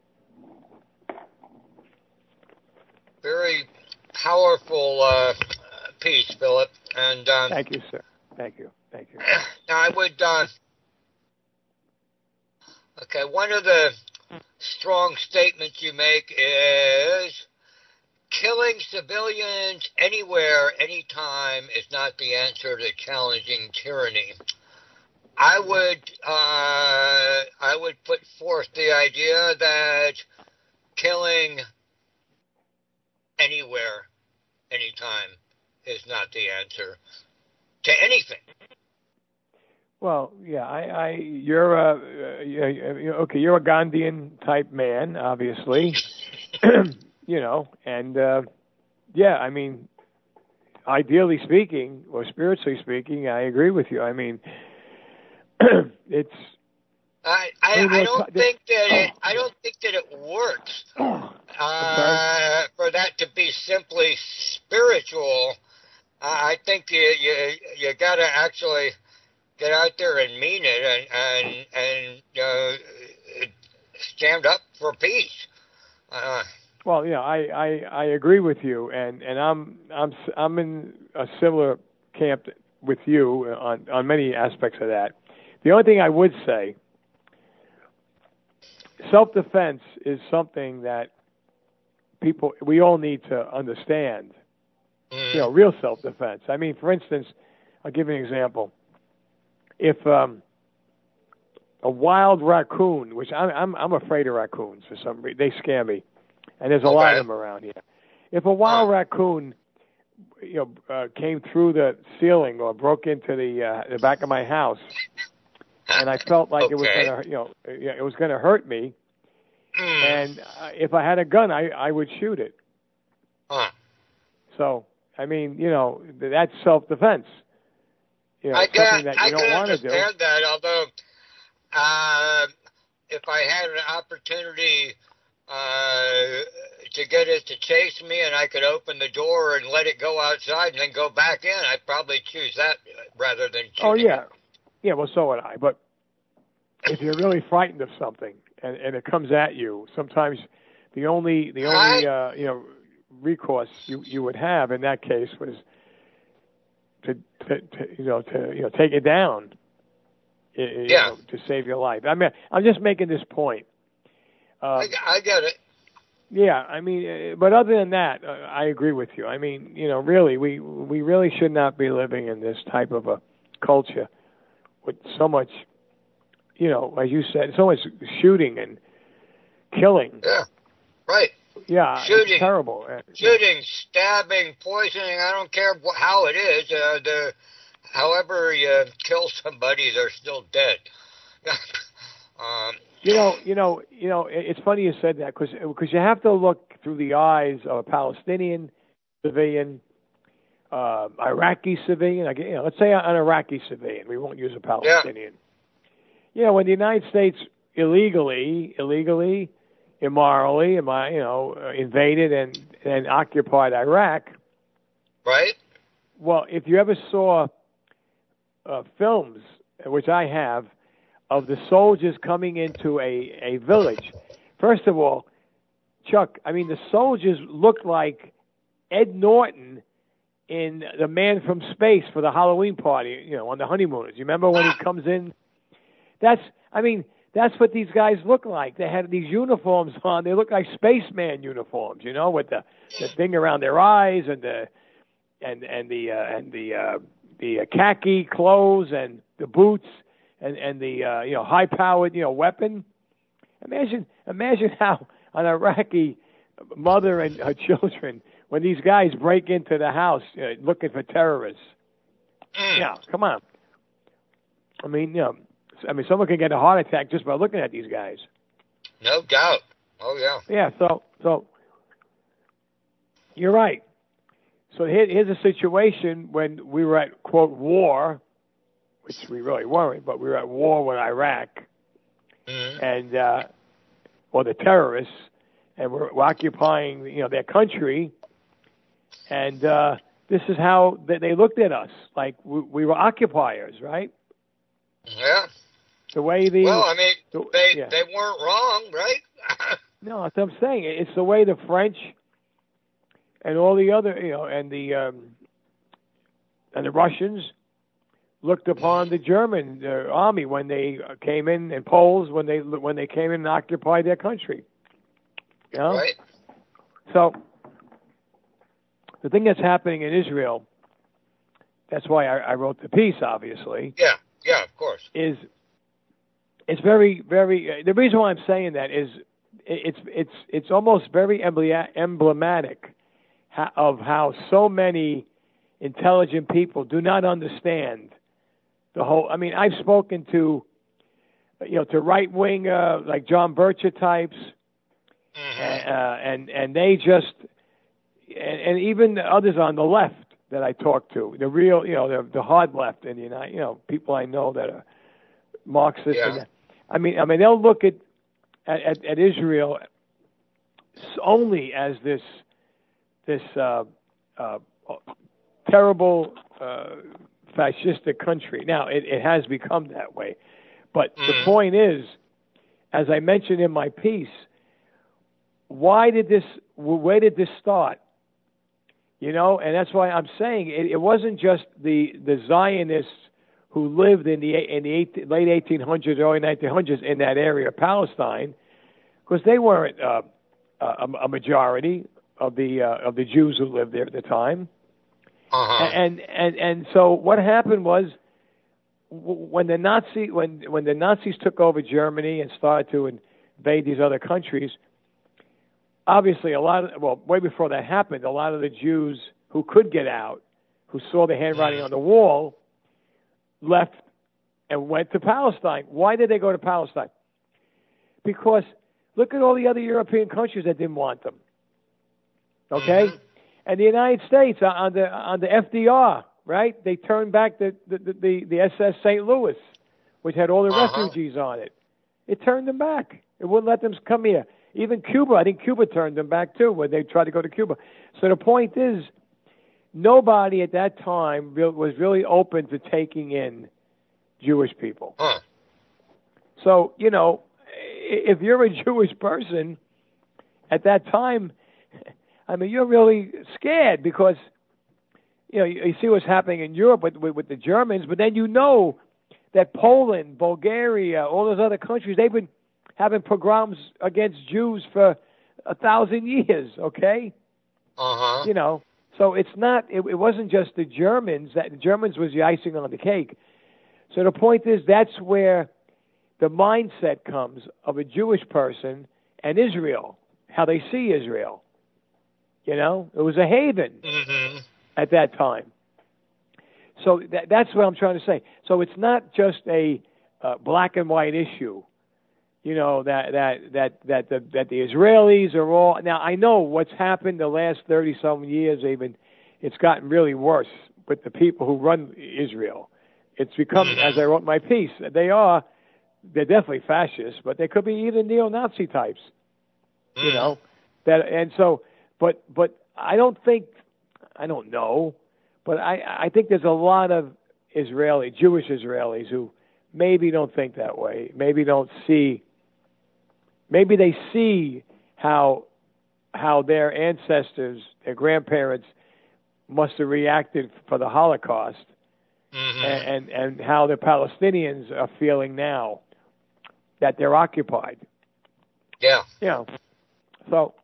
Very powerful uh, piece, Philip. And um, thank you, sir. Thank you. Thank you. Now, I would. Uh, okay, one of the strong statements you make is killing civilians anywhere, anytime is not the answer to challenging tyranny. I would uh, I would put forth the idea that killing anywhere, anytime is not the answer to anything. Well, yeah, I, I you're a uh, okay. You're a Gandhian type man, obviously. You know, and uh, yeah, I mean, ideally speaking, or spiritually speaking, I agree with you. I mean, it's. I I, I, mean, I don't think that it. I don't think that it works uh, for that to be simply spiritual. Uh, I think you you you got to actually get out there and mean it, and and and uh, stand up for peace. Uh, Well, yeah, I, I, I agree with you, and, and I'm I'm I'm in a similar camp with you on, on many aspects of that. The only thing I would say, self-defense is something that people we all need to understand. You know, real self-defense. I mean, for instance, I'll give you an example. If um, a wild raccoon, which I'm I'm I'm afraid of raccoons for some reason, they scare me. And there's a okay. lot of them around here. If a wild huh. raccoon, you know, uh, came through the ceiling or broke into the uh, the back of my house, and I felt like okay. it was going to, you know, it was going to hurt me, mm. and uh, if I had a gun, I I would shoot it. Huh. So I mean, you know, that's self-defense. You know, I something can, that you I don't can want to do. understand that, although uh, if I had an opportunity. Uh, to get it to chase me and I could open the door and let it go outside and then go back in, I'd probably choose that rather than shooting. Oh, yeah. Yeah, well, so would I. But if you're really frightened of something and, and it comes at you, sometimes the only, the only I, uh, you know, recourse you, you would have in that case was to, to, to you know, to, you know, take it down you yeah. know, to save your life. I mean, I'm just making this point. Uh, I, I get it. Yeah, I mean, but other than that, uh, I agree with you. I mean, you know, really, we we really should not be living in this type of a culture with so much you know, as you said, so much shooting and killing. Yeah, right. Yeah, shooting, it's terrible. Shooting, stabbing, poisoning, I don't care wh- how it is. Uh, the, however you kill somebody, they're still dead. um, you know, you know, you know. It's funny you said that because because you have to look through the eyes of a Palestinian civilian, uh, Iraqi civilian. Like, you know, let's say an Iraqi civilian. We won't use a Palestinian. Yeah. You know, when the United States illegally, illegally, immorally, you know, invaded and and occupied Iraq. Right. Well, if you ever saw uh, films, which I have, of the soldiers coming into a, a village. First of all, Chuck, I mean, the soldiers look like Ed Norton in The Man from Space for the Halloween party, you know, on the honeymooners. You remember when he comes in? That's, I mean, that's what these guys look like. They had these uniforms on. They look like spaceman uniforms, you know, with the, the thing around their eyes and the and and the uh, and the uh, the uh, khaki clothes and the boots. And, and the uh, you know high-powered you know weapon. Imagine imagine how an Iraqi mother and her children, when these guys break into the house uh, looking for terrorists. Mm. Yeah, come on. I mean, you know, I mean, someone can get a heart attack just by looking at these guys. No doubt. Oh yeah. Yeah. So so you're right. So here, here's a situation when we were at quote war. Which we really weren't, but we were at war with Iraq mm-hmm. and uh, or the terrorists, and we're, we're occupying you know their country, and uh, this is how they, they looked at us, like we, we were occupiers, right? Yeah. The way the well, I mean, the, they yeah. they weren't wrong, right? No, that's what I'm saying. It's the way the French and all the other you know and the um, and the Russians looked upon the German uh, army when they came in, and Poles when they when they came in and occupied their country. You know? Right. So the thing that's happening in Israel, that's why I, I wrote the piece, obviously. Yeah, yeah, of course. Is it's very, very. Uh, the reason why I'm saying that is it's it's it's almost very emblematic of how so many intelligent people do not understand the whole. I mean, I've spoken to, you know, to right wing uh, like John Bircher types, mm-hmm. uh, and and they just, and, and even others on the left that I talk to, the real, you know, the, the hard left, and you know, you know, people I know that are Marxist. Yeah. And, I mean, I mean, they'll look at at, at Israel only as this this uh, uh, terrible. Uh, fascistic country. Now, it, it has become that way. But mm. the point is, as I mentioned in my piece, why did this, where did this start? You know, and that's why I'm saying it, it wasn't just the, the Zionists who lived in the, in the eight, late eighteen hundreds, early nineteen hundreds in that area of Palestine, because they weren't uh, a, a majority of the, uh, of the Jews who lived there at the time. Uh-huh. And and and so what happened was when the Nazi when when the Nazis took over Germany and started to invade these other countries, obviously a lot of well way before that happened, a lot of the Jews who could get out, who saw the handwriting on the wall, left and went to Palestine. Why did they go to Palestine? Because look at all the other European countries that didn't want them. Okay. Mm-hmm. And the United States, on the on the F D R, right? They turned back the the, the, the S S Saint Louis, which had all the uh-huh. refugees on it. It turned them back. It wouldn't let them come here. Even Cuba, I think Cuba turned them back too when they tried to go to Cuba. So the point is, nobody at that time was really open to taking in Jewish people. Huh. So, you know, if you're a Jewish person at that time, I mean, you're really scared because, you know, you, you see what's happening in Europe with, with, with the Germans, but then you know that Poland, Bulgaria, all those other countries, they've been having pogroms against Jews for a thousand years, okay? Uh-huh. You know, so it's not, it, it wasn't just the Germans, that the Germans was the icing on the cake. So the point is that's where the mindset comes of a Jewish person and Israel, how they see Israel. You know, it was a haven mm-hmm. at that time. So that, that's what I'm trying to say. So it's not just a uh, black and white issue. You know, that that that that the that the Israelis are all now. I know what's happened the last thirty some years. Even it's gotten really worse with the people who run Israel. It's become, as I wrote in my piece, they are they're definitely fascists, but they could be even neo-Nazi types. You know that, and so, but but I don't think I don't know, but I I think there's a lot of Israeli Jewish Israelis who maybe don't think that way. Maybe don't see. Maybe they see how how their ancestors, their grandparents, must have reacted for the Holocaust, mm-hmm. and, and and how the Palestinians are feeling now that they're occupied. Yeah. You know, so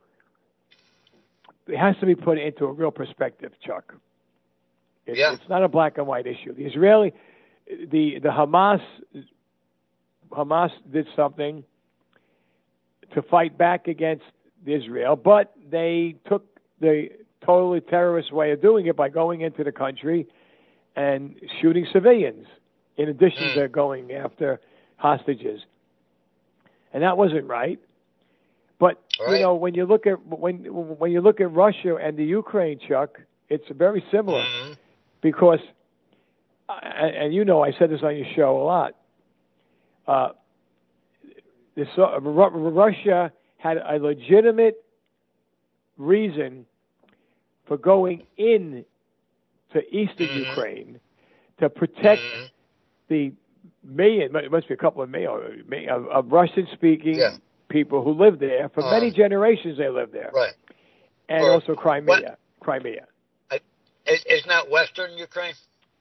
it has to be put into a real perspective, Chuck. It, yeah. It's not a black and white issue. The Israeli, the the Hamas, Hamas did something to fight back against Israel, but they took the totally terrorist way of doing it by going into the country and shooting civilians, in addition mm. to going after hostages. And that wasn't right. But right. you know, when you look at when when you look at Russia and the Ukraine, Chuck, it's very similar mm-hmm. because, and, and you know, I said this on your show a lot. Uh, this, uh, Russia had a legitimate reason for going in to eastern mm-hmm. Ukraine to protect mm-hmm. the million, it must be a couple of million, of, of Russian-speaking yeah. people who lived there. For uh, many generations they lived there. Right. And or, also Crimea. what? Crimea. I, is, is not Western Ukraine?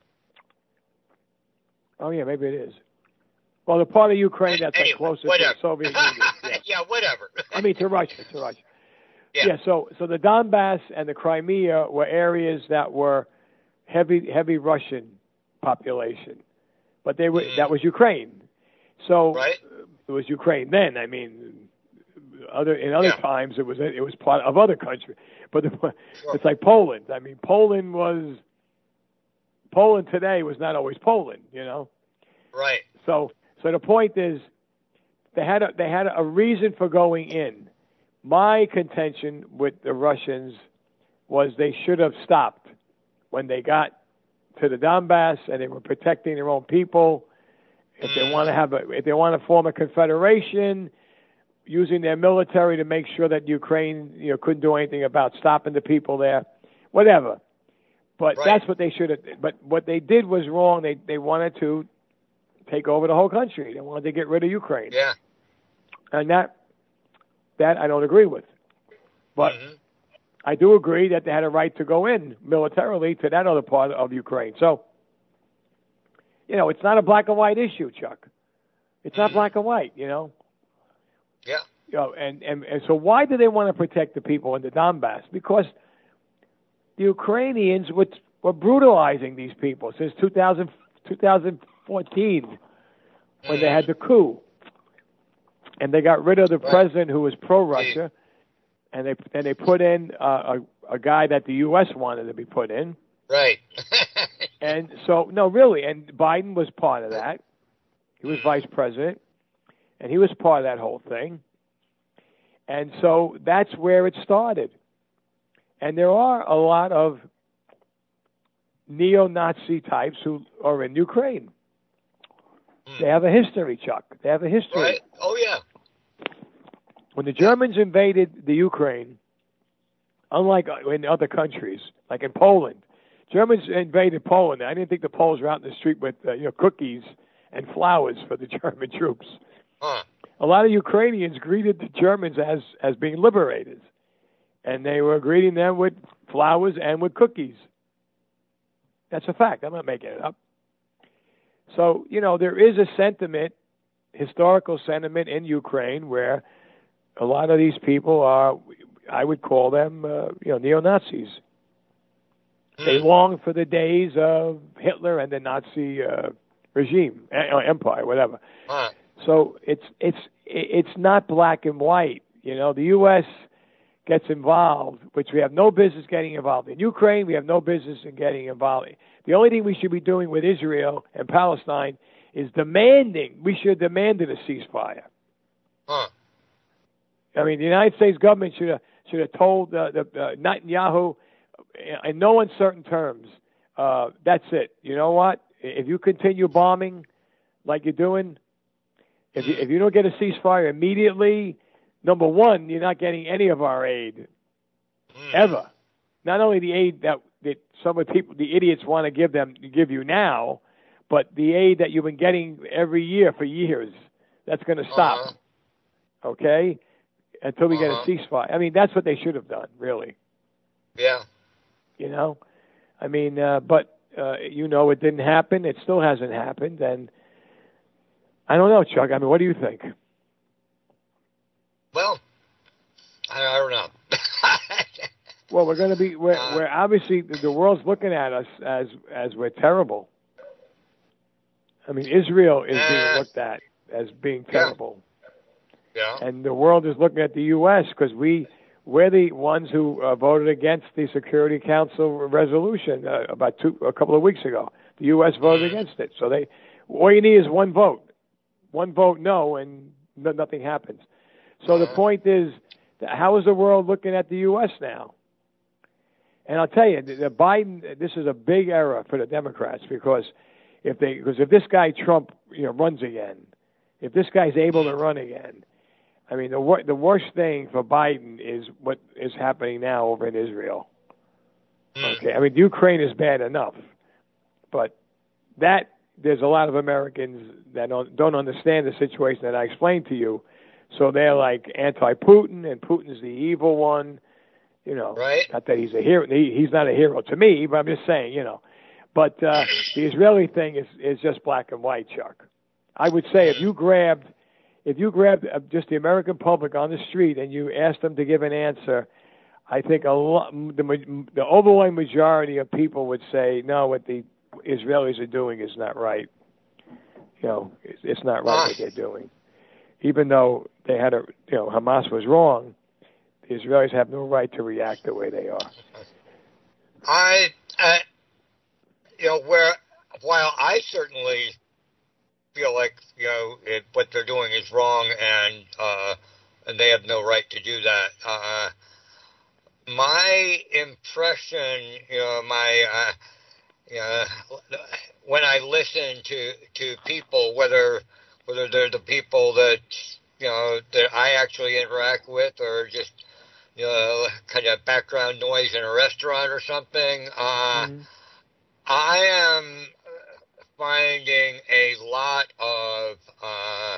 Oh, yeah, maybe it is. Well, the part of Ukraine that's anyway, like closer whatever. to the Soviet Union. Yeah. yeah, whatever. I mean, to Russia, to Russia. Yeah. yeah, so so the Donbass and the Crimea were areas that were heavy heavy Russian population, but they were mm-hmm. that was Ukraine. So right. it was Ukraine then. I mean, other in other yeah. times it was it was part of other countries. But the, sure. it's like Poland. I mean, Poland was Poland today was not always Poland. You know. Right. So so the point is, they had a, they had a reason for going in. My contention with the Russians was they should have stopped when they got to the Donbass and they were protecting their own people. If they want to have a, if they want to form a confederation, using their military to make sure that Ukraine, you know, couldn't do anything about stopping the people there, whatever. But right. that's what they should have. But what they did was wrong. They they wanted to take over the whole country. They wanted to get rid of Ukraine. Yeah. And that. That I don't agree with. But mm-hmm. I do agree that they had a right to go in militarily to that other part of Ukraine. So, you know, it's not a black and white issue, Chuck. It's not mm-hmm. black and white, you know. Yeah. You know, and, and, and so why do they want to protect the people in the Donbass? Because the Ukrainians were, were brutalizing these people since two thousand, twenty fourteen mm-hmm. when they had the coup. And they got rid of the right. president who was pro-Russia, and they and they put in uh, a a guy that the U S wanted to be put in. Right. And so, no, really, and Biden was part of that. He was vice president, and he was part of that whole thing. And so that's where it started. And there are a lot of neo-Nazi types who are in Ukraine. They have a history, Chuck. They have a history. Right. Oh, yeah. When the Germans invaded the Ukraine, unlike in other countries, like in Poland, Germans invaded Poland. I didn't think the Poles were out in the street with uh, you know cookies and flowers for the German troops. Huh. A lot of Ukrainians greeted the Germans as, as being liberators, and they were greeting them with flowers and with cookies. That's a fact. I'm not making it up. So, you know, there is a sentiment, historical sentiment in Ukraine where a lot of these people are, I would call them, uh, you know, neo-Nazis. Mm. They long for the days of Hitler and the Nazi uh, regime, uh, empire, whatever. Uh. So it's it's it's not black and white. You know, the U S gets involved, which we have no business getting involved in. Ukraine, we have no business in getting involved in. The only thing we should be doing with Israel and Palestine is demanding, we should have demanded a ceasefire. Huh. I mean, the United States government should have, should have told uh, the, uh, Netanyahu in no uncertain terms, uh, that's it. You know what? If you continue bombing like you're doing, if you, if you don't get a ceasefire immediately, number one, you're not getting any of our aid, ever. Not only the aid that, that some of the people, the idiots want to give them, give you now, but the aid that you've been getting every year for years. That's going to stop, uh-huh. okay, until we uh-huh. get a ceasefire. I mean, that's what they should have done, really. Yeah. You know? I mean, uh, but, uh, you know, it didn't happen. It still hasn't happened. And I don't know, Chuck. I mean, what do you think? Well, I, I don't know. Well, we're going to be, we're, uh, we're obviously, the world's looking at us as, as we're terrible. I mean, Israel is uh, being looked at as being terrible. Yeah. yeah. And the world is looking at the U S because we, we're the ones who uh, voted against the Security Council resolution uh, about two, a couple of weeks ago. The U S voted mm-hmm. against it. So they, all you need is one vote. One vote no, and no, nothing happens. So the point is, how is the world looking at the U S now? And I'll tell you, the, the Biden, this is a big error for the Democrats because if they, because if this guy Trump, you know, runs again, if this guy's able to run again, I mean, the wor- the worst thing for Biden is what is happening now over in Israel. Okay, I mean, Ukraine is bad enough, but that there's a lot of Americans that don't, don't understand the situation that I explained to you. So they're like anti-Putin, and Putin's the evil one, you know. Right. Not that he's a hero. He, he's not a hero to me, but I'm just saying, you know. But uh, the Israeli thing is, is just black and white, Chuck. I would say if you grabbed, if you grabbed uh, just the American public on the street and you asked them to give an answer, I think a lot, the, the overwhelming majority of people would say, no, what the Israelis are doing is not right. You know, it's, it's not right what they're doing. Even though they had a, you know, Hamas was wrong, the Israelis have no right to react the way they are. I, uh, you know, where while I certainly feel like, you know, it, what they're doing is wrong and uh, and they have no right to do that. Uh, my impression, you know, my, uh, you know, when I listen to to people, whether whether they're the people that, you know, that I actually interact with or just, you know, kind of background noise in a restaurant or something, uh, mm-hmm. I am finding a lot of uh,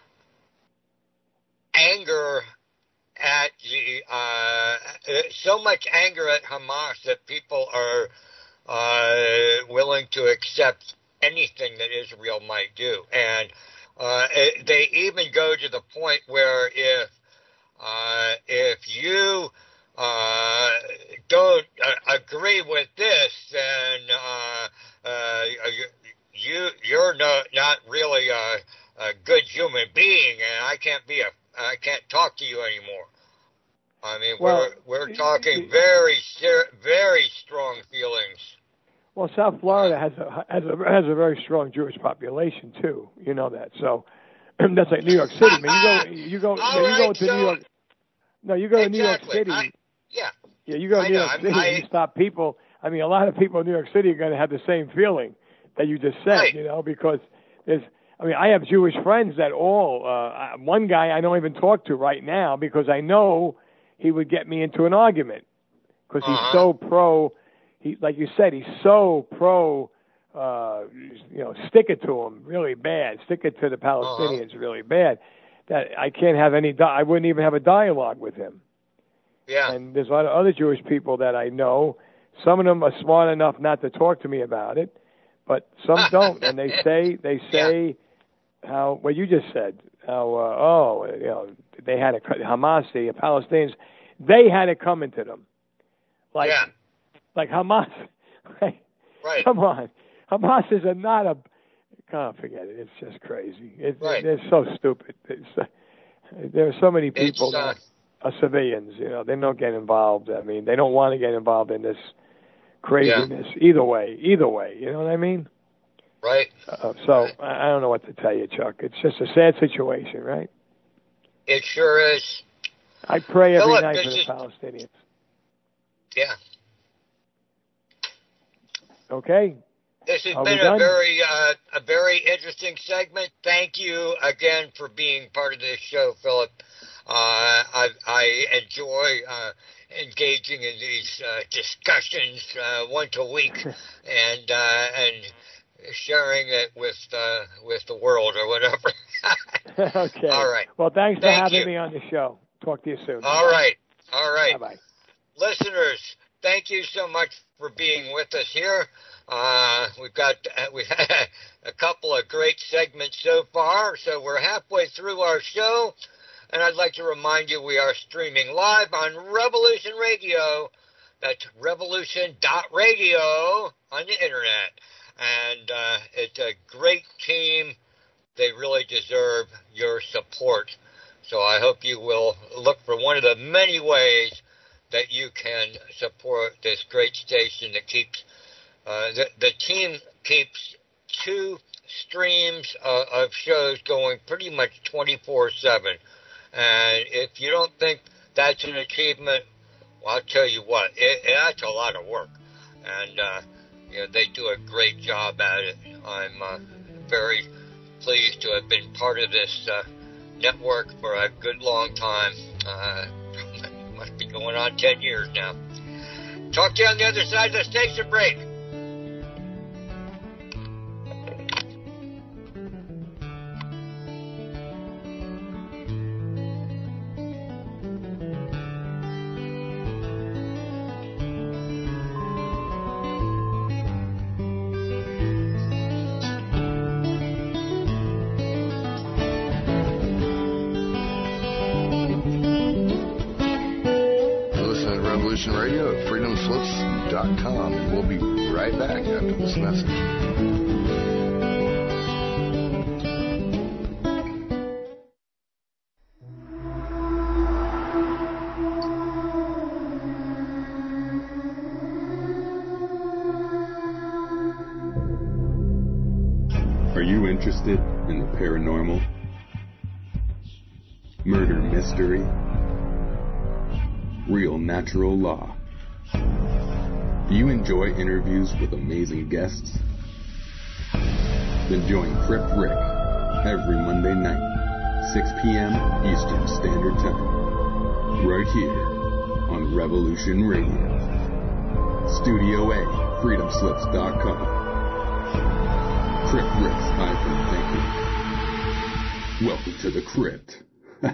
anger at the, uh, so much anger at Hamas that people are uh, willing to accept anything that Israel might do. And Uh, it, they even go to the point where if uh, if you uh, don't uh, agree with this, then uh, uh, you you're not not really a, a good human being, and I can't be a I can't talk to you anymore. I mean, well, we're we're talking very very strong feelings. Well, South Florida has a has a has a very strong Jewish population too. You know that. So that's like New York City. I mean, you go you go you, know, you right, go to so, New York. No, you go exactly. to New York City. I, yeah. Yeah, you go to I New know, York I'm, City. I, you stop people. I mean, a lot of people in New York City are going to have the same feeling that you just said. Right. You know, because there's. I mean, I have Jewish friends that all. Uh, one guy I don't even talk to right now because I know he would get me into an argument because uh-huh. he's so pro. He, like you said, he's so pro, uh, you know, stick it to him really bad, stick it to the Palestinians uh-huh. really bad, that I can't have any, di- I wouldn't even have a dialogue with him. Yeah. And there's a lot of other Jewish people that I know. Some of them are smart enough not to talk to me about it, but some don't. And they say, they say yeah. how, what you just said, how, uh, oh, you know, they had a, Hamas, the Palestinians, they had it coming to them. Like, yeah. Like Hamas, right? Right. Come on, Hamas is a, not a. Oh, forget it. It's just crazy. It, right. They're so stupid. It's, uh, there are so many people it's, uh, that are civilians. You know, they don't get involved. I mean, they don't want to get involved in this craziness. Yeah. Either way, either way. You know what I mean? Right. Uh, so right. I don't know what to tell you, Chuck. It's just a sad situation, right? It sure is. I pray every Philip, night for the is... Palestinians. Yeah. Okay. This has Are been a very uh, a very interesting segment. Thank you again for being part of this show, Philip. Uh, I, I enjoy uh, engaging in these uh, discussions uh, once a week and uh, and sharing it with uh, with the world or whatever. Okay. All right. Well, thanks for Thank having you. me on the show. Talk to you soon. All Bye. right. All right. Bye-bye. Listeners, thank you so much for being with us here. Uh, we've got uh, we've had a couple of great segments so far, so we're halfway through our show, and I'd like to remind you we are streaming live on Revolution Radio. That's revolution dot radio on the internet, and uh, it's a great team. They really deserve your support, so I hope you will look for one of the many ways that you can support this great station that keeps Uh, the, the team keeps two streams uh, of shows going pretty much twenty-four seven. And if you don't think that's an achievement, well, I'll tell you what, it, it, that's a lot of work. And, uh, you know, they do a great job at it. I'm uh, very pleased to have been part of this uh, network for a good long time. Uh, must be going on ten years now. Talk to you on the other side of the station break. Radio at freedom slips dot com, and we'll be right back after this message. Are you interested in the paranormal, murder mystery, real natural law? Do you enjoy interviews with amazing guests? Then join Crip Rick every Monday night, six p.m. Eastern Standard Time, right here on Revolution Radio. Studio A, freedom slips dot com. Crip Rick's hyphen thinking. Welcome to the crypt.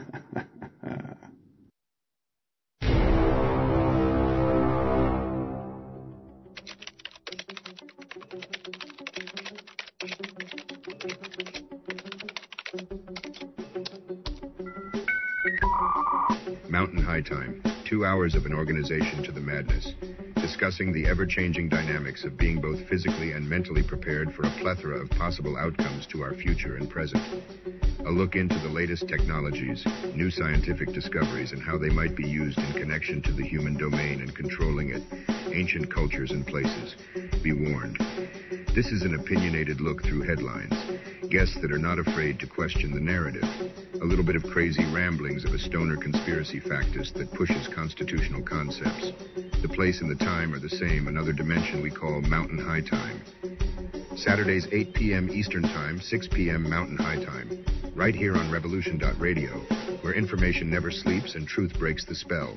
Mountain High Time, two hours of an organization to the madness, discussing the ever-changing dynamics of being both physically and mentally prepared for a plethora of possible outcomes to our future and present. A look into the latest technologies, new scientific discoveries, and how they might be used in connection to the human domain and controlling it, ancient cultures and places. Be warned. This is an opinionated look through headlines, guests that are not afraid to question the narrative, a little bit of crazy ramblings of a stoner conspiracy factist that pushes constitutional concepts. The place and the time are the same, another dimension we call Mountain High Time. Saturdays, eight p.m. Eastern Time, six p.m. Mountain High Time, right here on revolution dot radio, where information never sleeps and truth breaks the spell.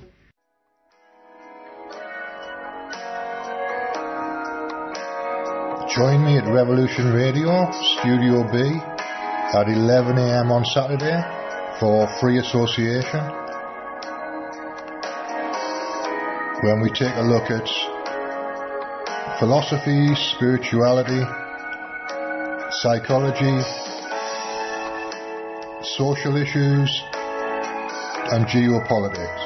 Join me at Revolution Radio, Studio B, at eleven a.m. on Saturday for free association, when we take a look at philosophy, spirituality, psychology, social issues, and geopolitics.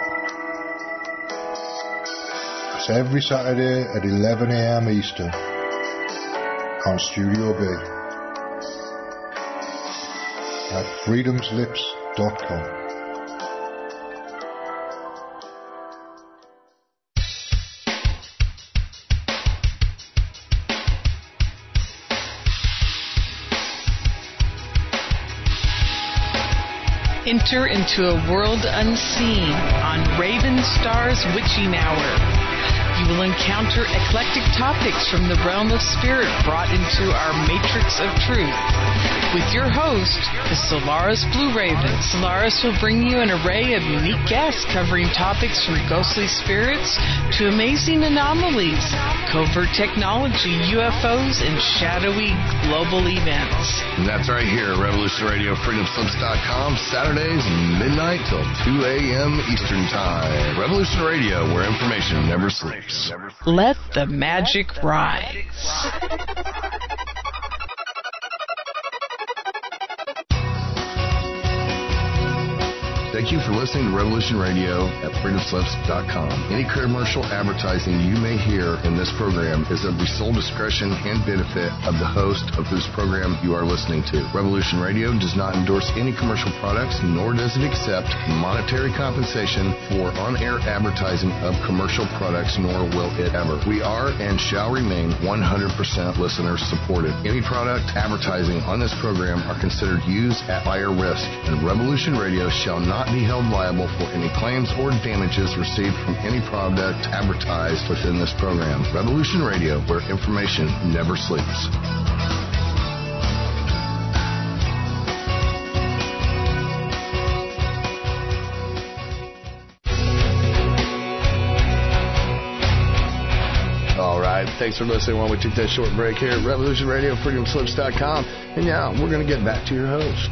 It's every Saturday at eleven a.m. Eastern on Studio B. at freedom slips dot com. Enter into a world unseen on Raven Star's Witching Hour. You will encounter eclectic topics from the realm of spirit brought into our matrix of truth. With your host, the Solaris Blue Raven. Solaris will bring you an array of unique guests covering topics from ghostly spirits to amazing anomalies, covert technology, U F Os, and shadowy global events. And that's right here, Revolution Radio, freedom slips dot com, Saturdays, midnight till two a.m. Eastern Time. Revolution Radio, where information never sleeps. Let the magic rise. Thank you for listening to Revolution Radio at freedom slips dot com. Any commercial advertising you may hear in this program is of the sole discretion and benefit of the host of whose program you are listening to. Revolution Radio does not endorse any commercial products, nor does it accept monetary compensation for on-air advertising of commercial products, nor will it ever. We are and shall remain one hundred percent listener supported. Any product advertising on this program are considered used at buyer risk, and Revolution Radio shall not be held liable for any claims or damages received from any product advertised within this program. Revolution Radio, where information never sleeps. All right, thanks for listening while we took that short break here at Revolution Radio, freedom slips dot com. And now we're going to get back to your host.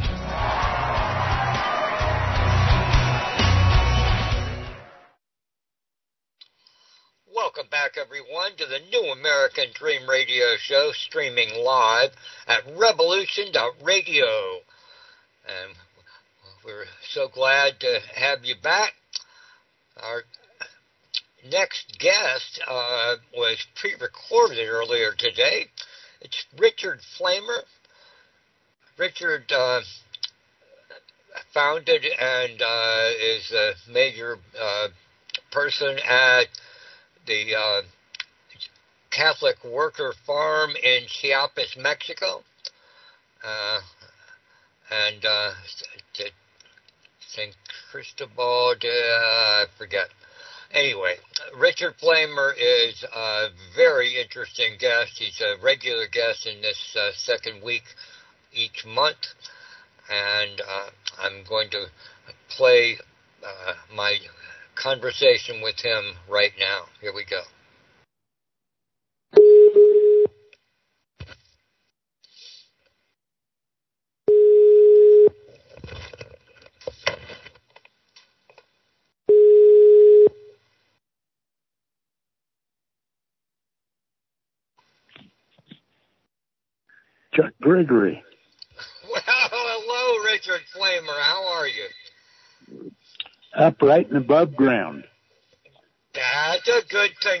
Welcome back, everyone, to the New American Dream Radio Show, streaming live at revolution dot radio. And we're so glad to have you back. Our next guest uh, was pre-recorded earlier today. It's Richard Flamer. Richard uh, founded and uh, is a major uh, person at the uh, Catholic Worker Farm in Chiapas, Mexico, uh, and uh, Saint Cristobal de, uh, I forget. Anyway, Richard Flamer is a very interesting guest. He's a regular guest in this uh, second week each month, and uh, I'm going to play uh, my conversation with him right now. Here we go. Chuck Gregory. Well, hello, Richard Flamer. How are you? Upright and above ground. That's a good thing.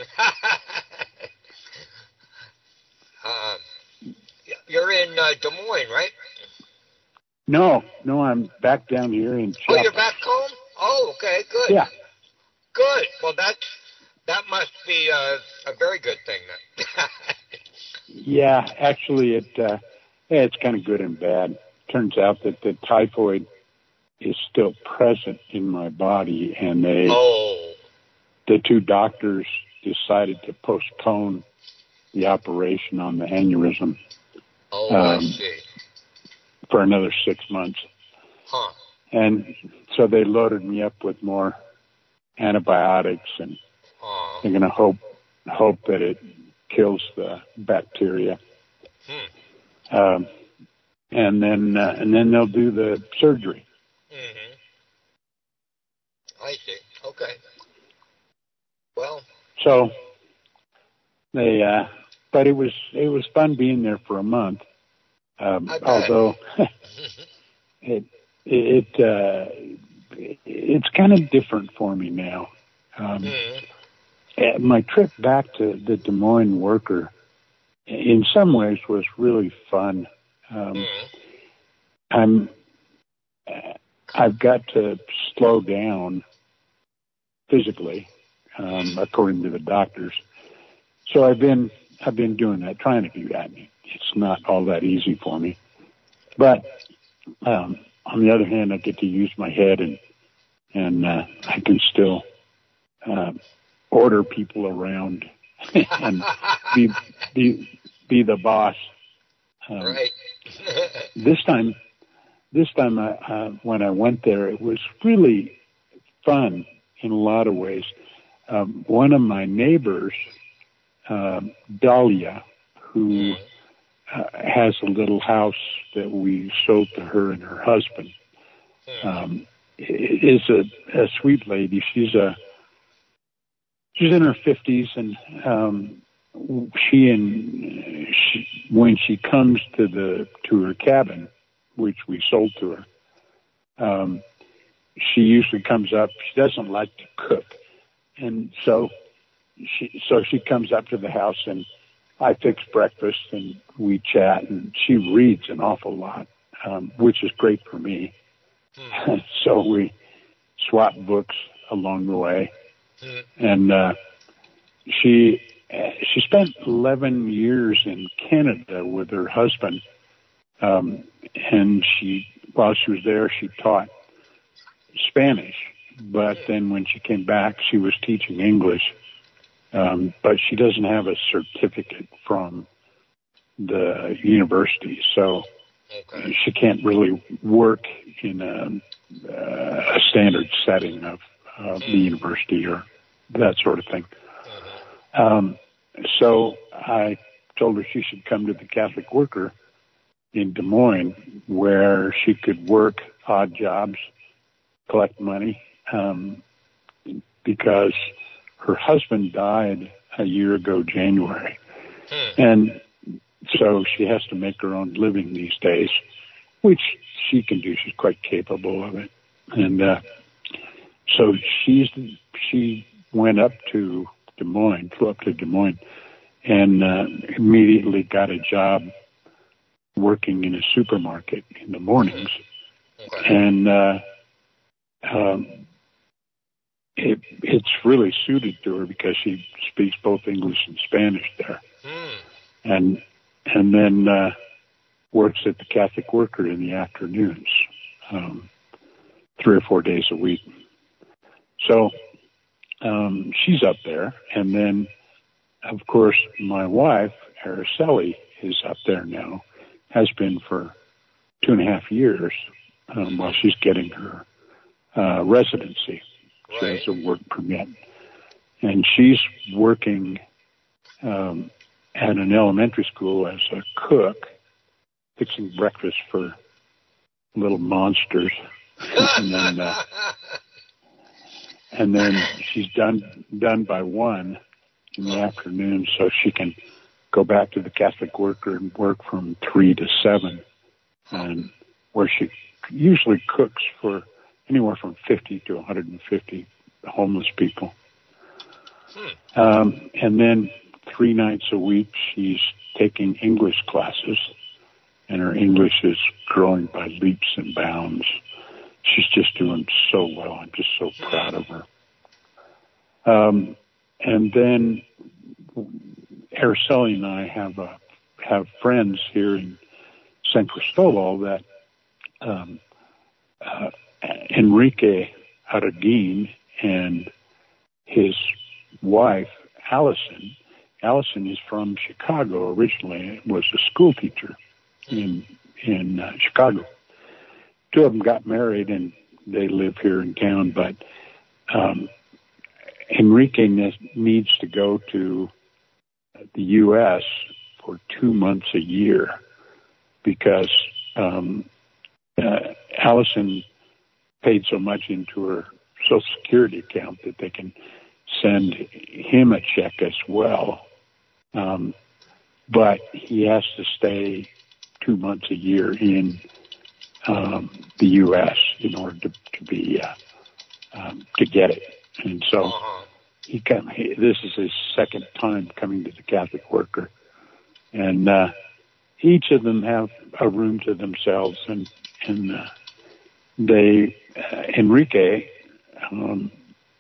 uh, you're in uh, Des Moines, right? No, no, I'm back down here in Chiapas. Oh, you're back home? Oh, okay, good. Yeah. Good. Well, that that must be a, a very good thing then. Yeah, actually, it uh, yeah, it's kind of good and bad. Turns out that the typhoid is still present in my body, and they, oh. the two doctors decided to postpone the operation on the aneurysm. Oh, um, I see. For another six months. Huh. And so they loaded me up with more antibiotics, and oh. they're going to hope hope that it kills the bacteria. Hmm. Um, and then uh, and then they'll do the surgery. Mm-hmm. I see. Okay. Well. So they, uh, but it was it was fun being there for a month. Um, although it it uh, it's kind of different for me now. Um, mm-hmm. My trip back to the Des Moines Worker, in some ways, was really fun. Um, mm-hmm. I'm, I've got to slow down physically, um, according to the doctors. So I've been, I've been doing that, trying to do that. It's not all that easy for me, but, um, on the other hand, I get to use my head, and, and, uh, I can still, uh, order people around and be, be, be the boss. Um, right. this time, this time I, uh, when I went there, it was really fun in a lot of ways. Um, one of my neighbors, uh, Dahlia, who uh, has a little house that we sold to her and her husband, um, is a, a sweet lady. She's a she's in her fifties, and um, she and she, when she comes to the to her cabin, which we sold to her, um, she usually comes up. She doesn't like to cook, and so she so she comes up to the house, and I fix breakfast, and we chat, and she reads an awful lot, um, which is great for me. Mm. So we swap books along the way, mm. and uh, she she spent eleven years in Canada with her husband, um, and she while she was there, she taught Spanish, but then when she came back, she was teaching English. Um, but she doesn't have a certificate from the university, so okay. she can't really work in a, uh, a standard setting of uh, the university or that sort of thing. Mm-hmm. Um, so I told her she should come to the Catholic Worker in Des Moines, where she could work odd jobs, collect money, um, because her husband died a year ago, January. Hmm. And so she has to make her own living these days, which she can do. She's quite capable of it. And uh, so she's she went up to Des Moines, flew up to Des Moines, and uh, immediately got a job working in a supermarket in the mornings. Okay. And uh, um, It, it's really suited to her because she speaks both English and Spanish there, mm. and and then uh, works at the Catholic Worker in the afternoons, um, three or four days a week. So um, she's up there, and then of course my wife Araceli is up there now, has been for two and a half years um, while she's getting her uh, residency. She has a work permit, and she's working um, at an elementary school as a cook, fixing breakfast for little monsters, and then uh, and then she's done done by one in the afternoon, so she can go back to the Catholic Worker and work from three to seven, and where she usually cooks for anywhere from fifty to one hundred fifty homeless people. Hmm. Um, and then three nights a week, she's taking English classes, and her English is growing by leaps and bounds. She's just doing so well. I'm just so proud of her. Um, and then Araceli and I have a, have friends here in San Cristobal that um, uh, Enrique Araguin and his wife, Allison. Allison is from Chicago originally, was a school teacher in in uh, Chicago. Two of them got married and they live here in town, but um, Enrique ne- needs to go to the U S for two months a year because um, uh, Allison paid so much into her Social Security account that they can send him a check as well. Um, but he has to stay two months a year in um, the U S in order to, to be uh, um, to get it. And so he come, he, this is his second time coming to the Catholic Worker, and uh, each of them have a room to themselves, and and uh, they uh, Enrique um,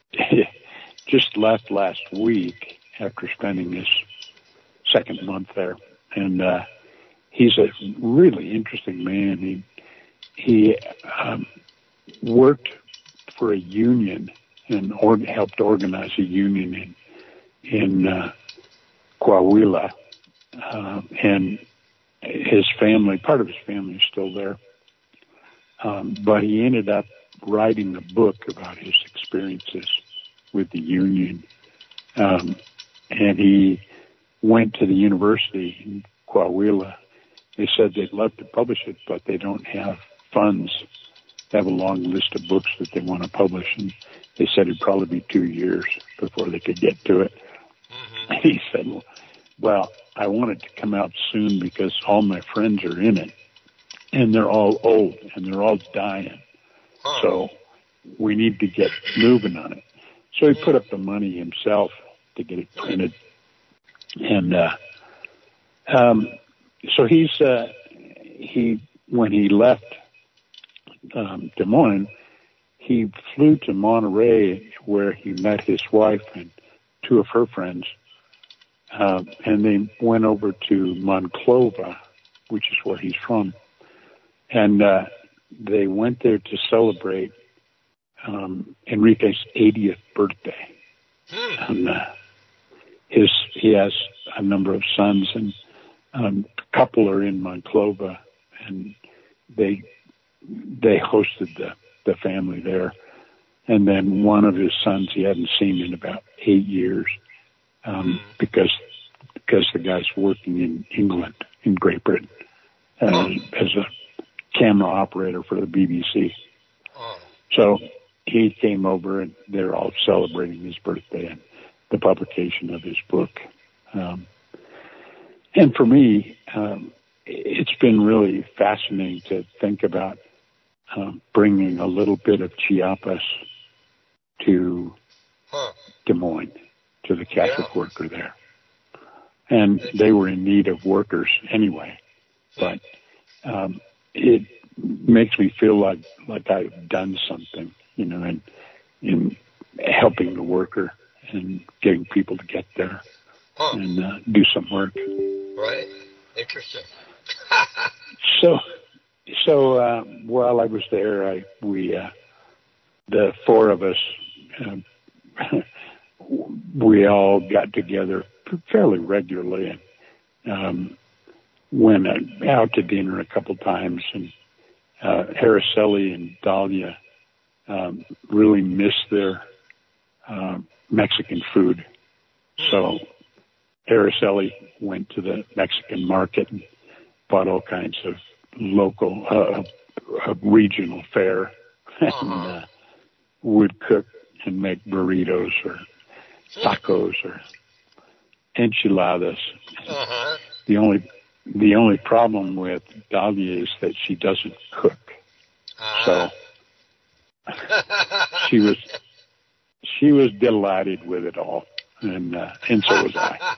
just left last week after spending his second month there, and uh, he's a really interesting man. He he um, worked for a union and or, helped organize a union in in uh, Coahuila, uh, and his family, part of his family is still there. Um, but he ended up writing a book about his experiences with the union. Um, and he went to the university in Coahuila. They said they'd love to publish it, but they don't have funds. They have a long list of books that they want to publish, and they said it'd probably be two years before they could get to it. Mm-hmm. And he said, well, I want it to come out soon because all my friends are in it, and they're all old, and they're all dying. Huh. So we need to get moving on it. So he put up the money himself to get it printed. And uh, um, so he's uh, he when he left um, Des Moines, he flew to Monterey, where he met his wife and two of her friends, uh, and they went over to Monclova, which is where he's from, and uh, they went there to celebrate um, Enrique's eightieth birthday. Hmm. And, uh, his he has a number of sons, and um, a couple are in Monclova, and they they hosted the, the family there. And then one of his sons he hadn't seen in about eight years um, hmm. because because the guy's working in England, in Great Britain, uh, as a camera operator for the B B C. Oh. So he came over, and they're all celebrating his birthday and the publication of his book. Um, and for me, um, it's been really fascinating to think about um, bringing a little bit of Chiapas to huh. Des Moines, to the Catholic yeah. worker there. And they were in need of workers anyway. But um, it makes me feel like, like I've done something, you know, in, in helping the worker and getting people to get there huh. and uh, do some work. Right. Interesting. so, so uh, while I was there, I we uh, the four of us, uh, we all got together fairly regularly and um, went out to dinner a couple times. And uh, Araceli and Dahlia um, really missed their uh, Mexican food. So Araceli went to the Mexican market and bought all kinds of local, uh, uh, regional fare and uh, would cook and make burritos or tacos or enchiladas. Uh-huh. The only the only problem with Dahlia is that she doesn't cook. Uh-huh. So she was she was delighted with it all, and uh, and so was I.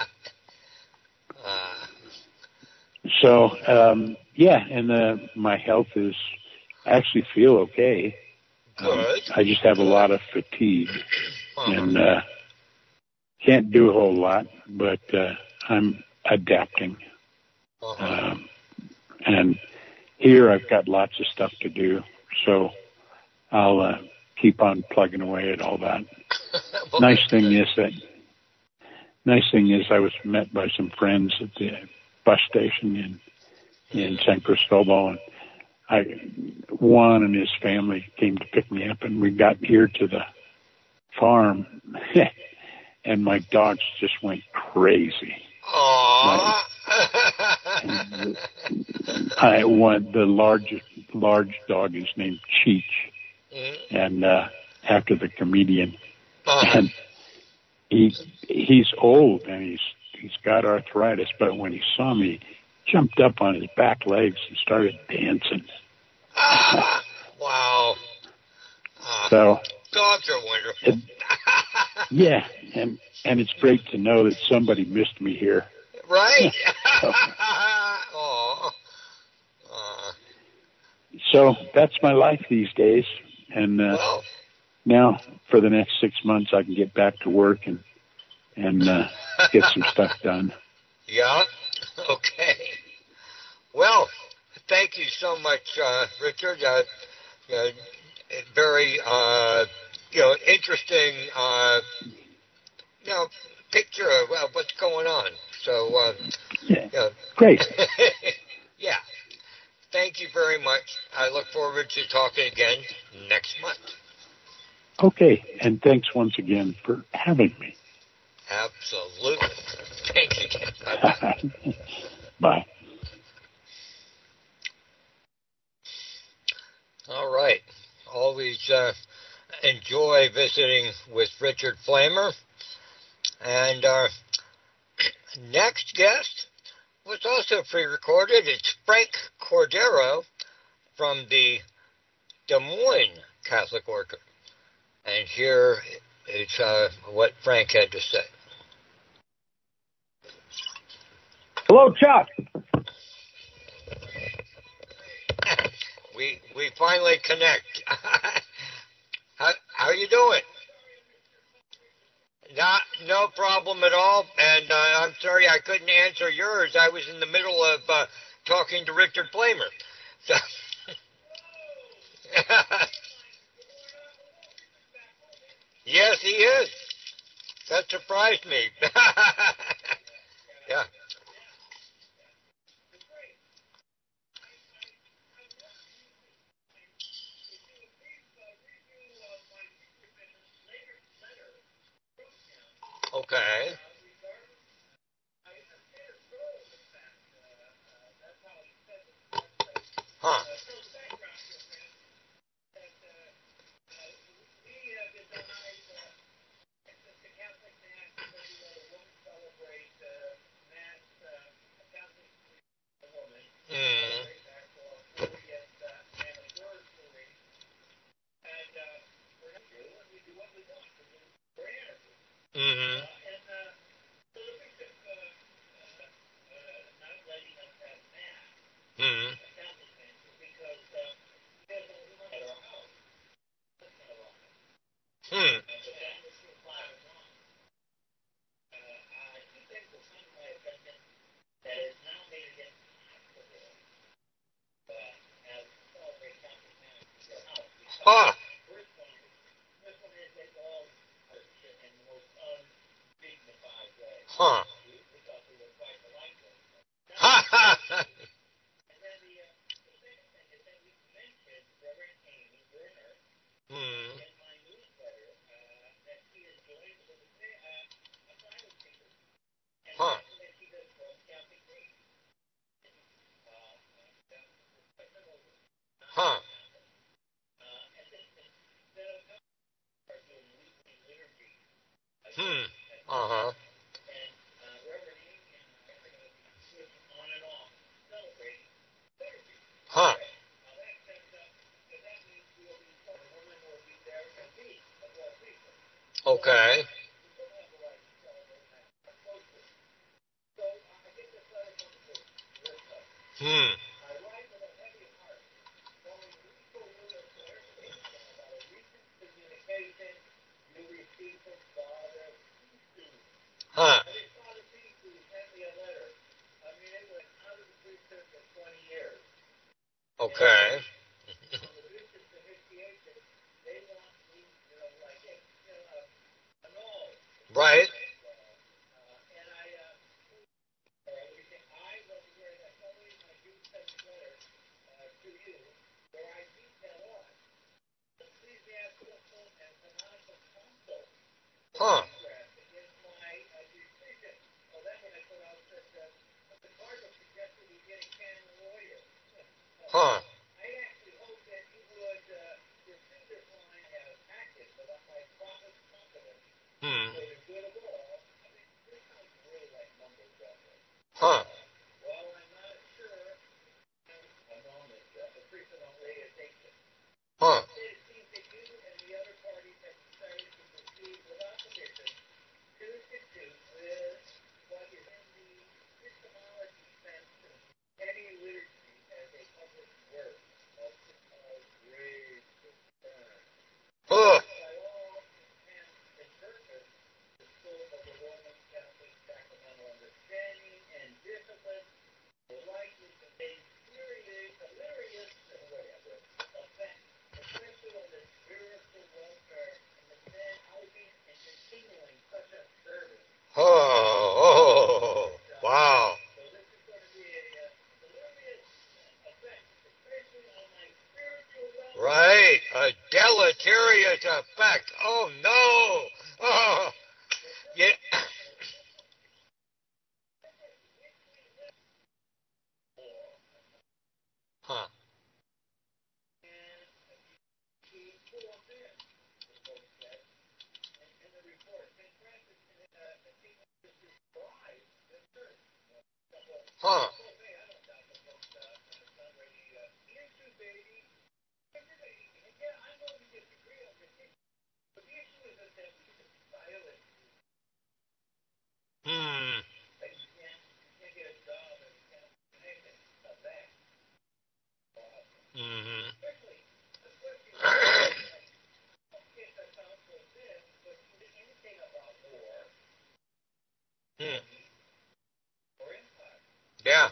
So um, yeah, and uh, my health is I actually feel okay. Um, I just have a lot of fatigue uh-huh. and uh, can't do a whole lot, but uh, I'm adapting. Uh-huh. Um, and here I've got lots of stuff to do, so I'll uh, keep on plugging away at all that. Nice thing is that nice thing is I was met by some friends at the bus station in in San Cristobal, and I Juan and his family came to pick me up, and we got here to the farm, and my dogs just went crazy. Aww. Like, I want the large large dog is named Cheech, mm-hmm. and uh, after the comedian, uh-huh. and he he's old and he's he's got arthritis, but when he saw me, he jumped up on his back legs and started dancing. Ah, wow! Uh, so dogs are wonderful. It, yeah, and and it's great to know that somebody missed me here. Right. so, so that's my life these days. And uh, wow. now for the next six months, I can get back to work and and uh, get some stuff done. Yeah. Okay. Well, thank you so much, uh, Richard. Uh, uh, very, uh, you know, interesting, uh, you know, picture of uh, what's going on. So, uh, yeah. You know. Great. Yeah. Thank you very much. I look forward to talking again next month. Okay, and thanks once again for having me. Absolutely. Thank you, Ken. Bye-bye. Bye. All right. Always uh, enjoy visiting with Richard Flamer. And our next guest was also pre-recorded. It's Frank Cordero from the Des Moines Catholic Worker. And here is uh, what Frank had to say. Hello, Chuck. we we finally connect. how how you doing? Not no problem at all. And uh, I'm sorry I couldn't answer yours. I was in the middle of uh, talking to Richard Flamer. So yes, he is. That surprised me. Yeah. Okay. Huh. Mm. Mm-hmm. Mm-hmm. Hmm. Huh. Huh. Ha ha ha. Hmm. Huh. Huh. Hmm. Uh-huh. Huh. Okay. Hmm. Huh. Okay. Right. Huh. Huh. into effect. Oh, no. Oh, yeah. Huh. Huh. Hmm. Mm-hmm. Hmm. Yeah.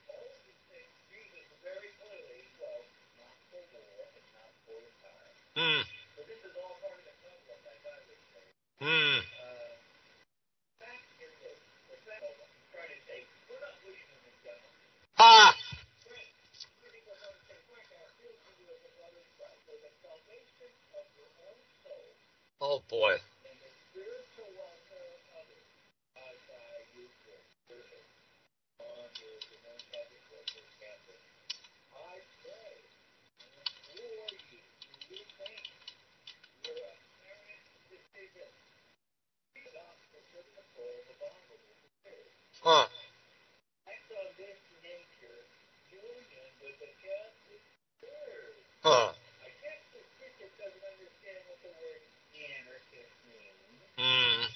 Hmm. Hmm. Ah! Oh, boy. Huh. Huh. Hmm.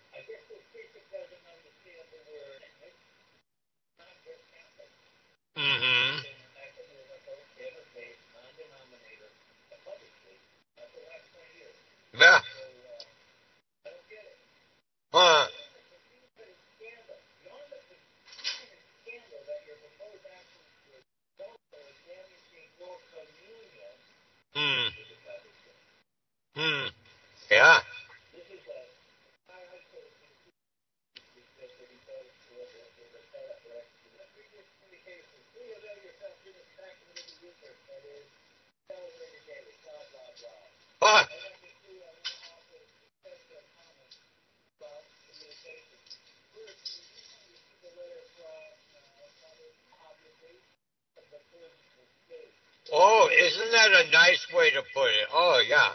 Mm-hmm. Yeah. Huh. Hmm. Hmm. Yeah. Huh. Oh, isn't that a nice way to put it? Oh, yeah.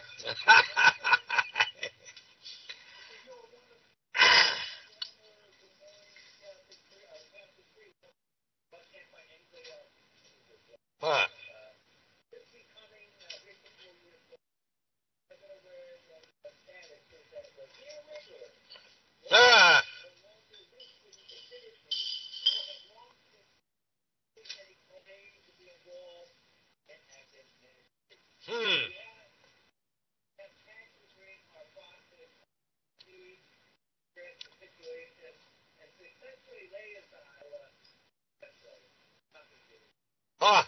Huh. Ah. Hmm. Huh.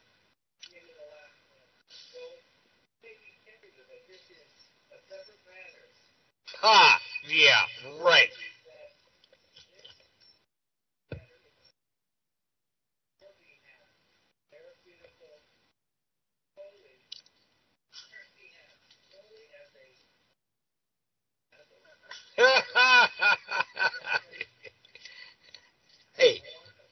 Ah. Yeah. Right. Hey.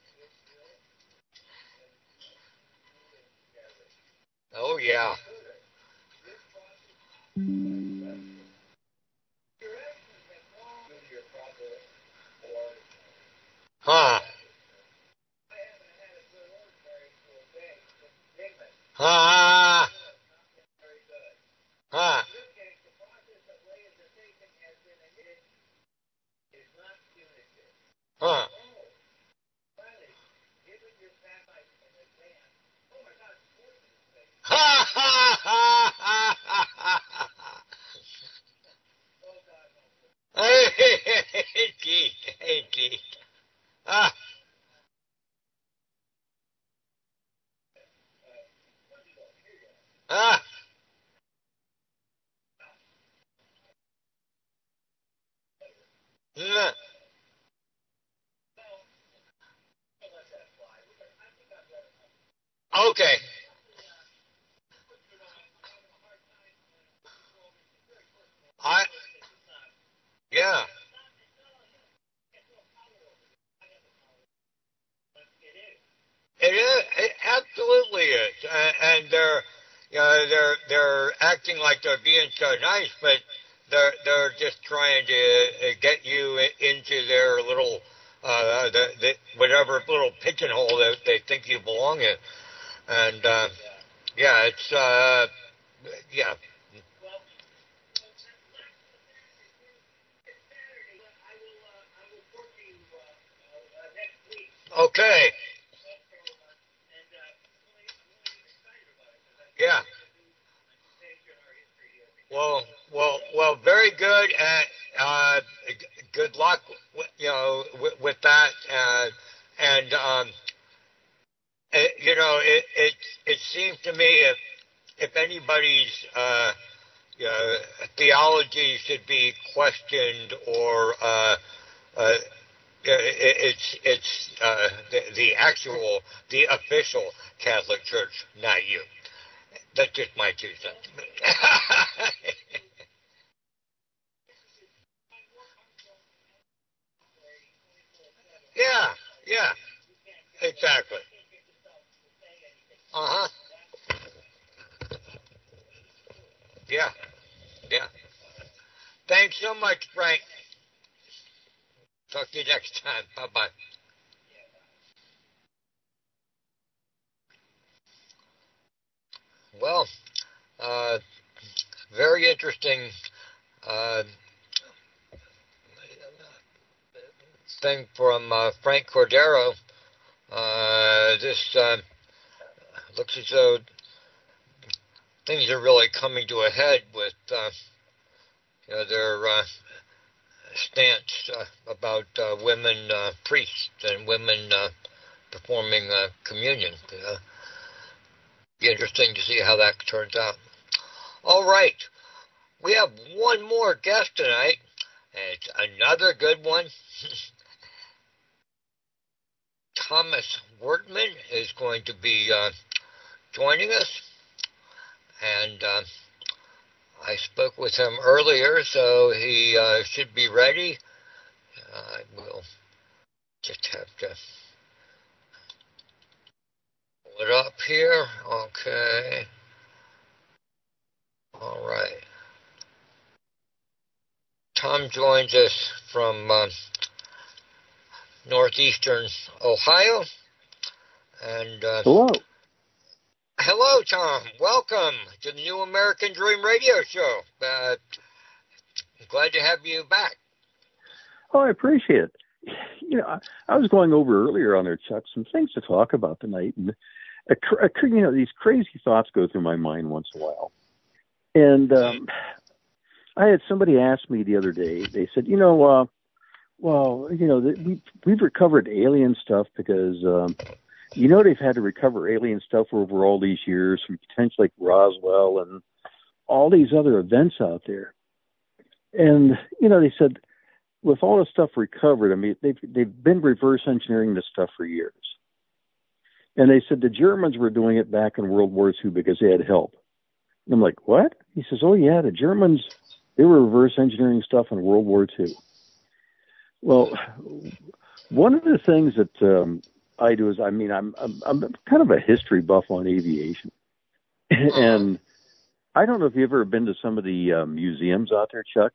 Oh, yeah. Huh. Huh. Huh. Huh. Ha ha ha ha ha ha. Indeed, indeed. Ah. Ah. Mm. Okay. you know, they're they're acting like they're being so nice, but they're they're just trying to get you into their little uh, the, the whatever little pigeonhole that they think you belong in, and uh, yeah, it's uh, yeah. Okay. Yeah. Well, well, well. Very good, and uh, good luck. With, you know, with, with that, uh, and um, it, you know, it, it it seems to me if if anybody's uh, you know, theology should be questioned or uh, uh, it's it's uh, the, the actual the official Catholic Church, not you. That's just my two cents. yeah, yeah, exactly. Uh huh. Yeah, yeah. Thanks so much, Frank. Talk to you next time. Bye bye. Well, uh, very interesting uh, thing from uh, Frank Cordero. Uh, this uh, looks as though things are really coming to a head with uh, you know, their uh, stance uh, about uh, women uh, priests and women uh, performing uh, communion. Uh, be interesting to see how that turns out. All right. We have one more guest tonight, and it's another good one. Thomas Wortman is going to be uh, joining us, and uh, I spoke with him earlier, so he uh, should be ready. I will just have to pull it up here. Okay. All right. Tom joins us from uh, northeastern Ohio. And uh, hello. Hello, Tom. Welcome to the New American Dream Radio Show. Uh, I'm glad to have you back. Oh, I appreciate it. You know, I, I was going over earlier on there, Chuck, some things to talk about tonight, and a, a, you know, these crazy thoughts go through my mind once in a while. And um, I had somebody ask me the other day. They said, you know, uh, well, you know, we we've recovered alien stuff because. Um, You know, they've had to recover alien stuff over all these years from potentially like Roswell and all these other events out there. And, you know, they said, with all the stuff recovered, I mean, they've, they've been reverse engineering this stuff for years. And they said the Germans were doing it back in World War Two because they had help. And I'm like, what? He says, oh, yeah, the Germans, they were reverse engineering stuff in World War Two. Well, one of the things that... Um, I do is, I mean, I'm, I'm I'm kind of a history buff on aviation, and I don't know if you've ever been to some of the uh, museums out there, Chuck,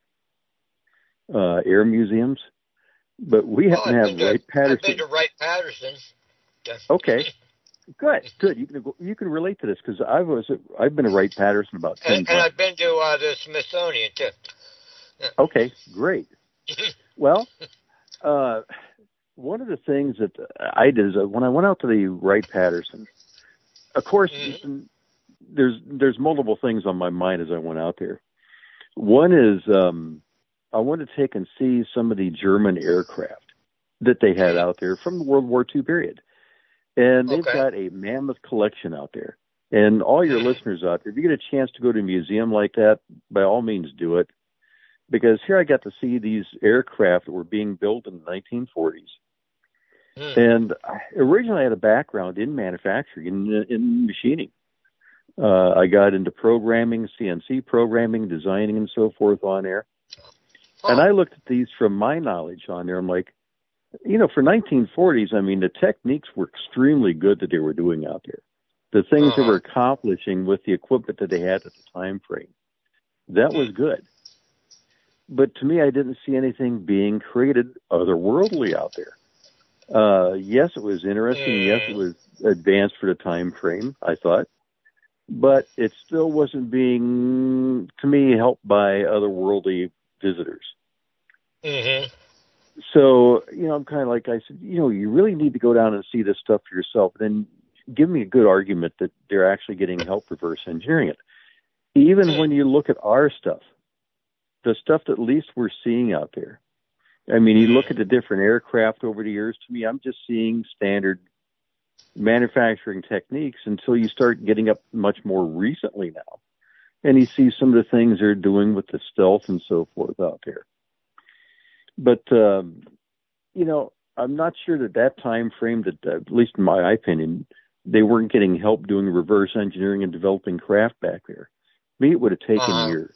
uh, air museums, but we happen oh, to have Wright Patterson. I've been to Wright Patterson. Okay, good, good. You can you can relate to this because I was I've been to Wright Patterson about ten and, times. And I've been to uh, the Smithsonian too. Yeah. Okay, great. Well. Uh, One of the things that I did is when I went out to the Wright-Patterson, of course, mm-hmm. there's there's multiple things on my mind as I went out there. One is um, I wanted to take and see some of the German aircraft that they had out there from the World War Two period. And they've okay. got a mammoth collection out there. And all your listeners out there, if you get a chance to go to a museum like that, by all means do it. Because here I got to see these aircraft that were being built in the nineteen forties. Mm. And I originally I had a background in manufacturing, in, in machining. Uh, I got into programming, C N C programming, designing, and so forth on there. Oh. And I looked at these from my knowledge on there. I'm like, you know, for nineteen forties, I mean, the techniques were extremely good that they were doing out there. the things uh-huh. they were accomplishing with the equipment that they had at the time frame. That was good. But to me, I didn't see anything being created otherworldly out there. Uh, yes, it was interesting. Mm. Yes, it was advanced for the time frame, I thought. But it still wasn't being, to me, helped by otherworldly visitors. Mm-hmm. So, you know, I'm kind of like, I said, you know, you really need to go down and see this stuff for yourself. And then give me a good argument that they're actually getting help reverse engineering it. Even mm. when you look at our stuff, the stuff that at least we're seeing out there. I mean, you look at the different aircraft over the years, to me, I'm just seeing standard manufacturing techniques until you start getting up much more recently now. And you see some of the things they're doing with the stealth and so forth out there. But, um, you know, I'm not sure that that time frame, that uh, at least in my opinion, they weren't getting help doing reverse engineering and developing craft back there. Me, it would have taken uh-huh. years.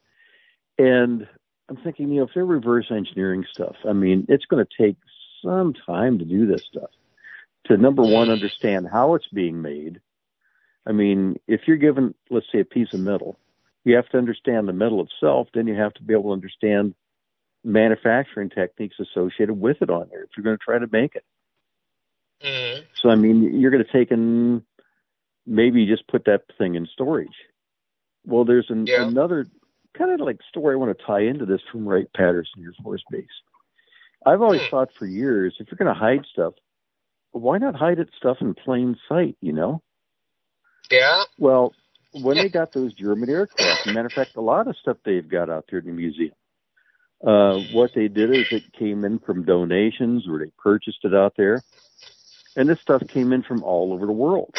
And I'm thinking, you know, if they're reverse engineering stuff, I mean, it's going to take some time to do this stuff. To, number one, understand how it's being made. I mean, if you're given, let's say, a piece of metal, you have to understand the metal itself. Then you have to be able to understand manufacturing techniques associated with it on there if you're going to try to make it. Mm-hmm. So, I mean, you're going to take and maybe just put that thing in storage. Well, there's an, yeah. another kind of like story I want to tie into this from Wright-Patterson Air Force Base. I've always thought for years, if you're going to hide stuff, why not hide it stuff in plain sight, you know? Yeah. Well, when they got those German aircraft, as a matter of fact, a lot of stuff they've got out there in the museum, uh, what they did is it came in from donations or they purchased it out there. And this stuff came in from all over the world.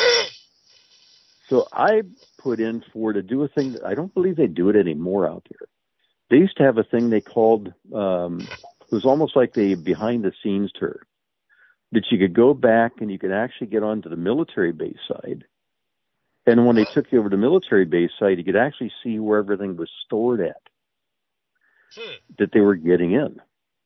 So I put in for to do a thing that I don't believe they do it anymore out there. They used to have a thing they called, um, it was almost like the behind the scenes tour, that you could go back and you could actually get onto the military base side. And when they took you over to the military base side, you could actually see where everything was stored at that they were getting in.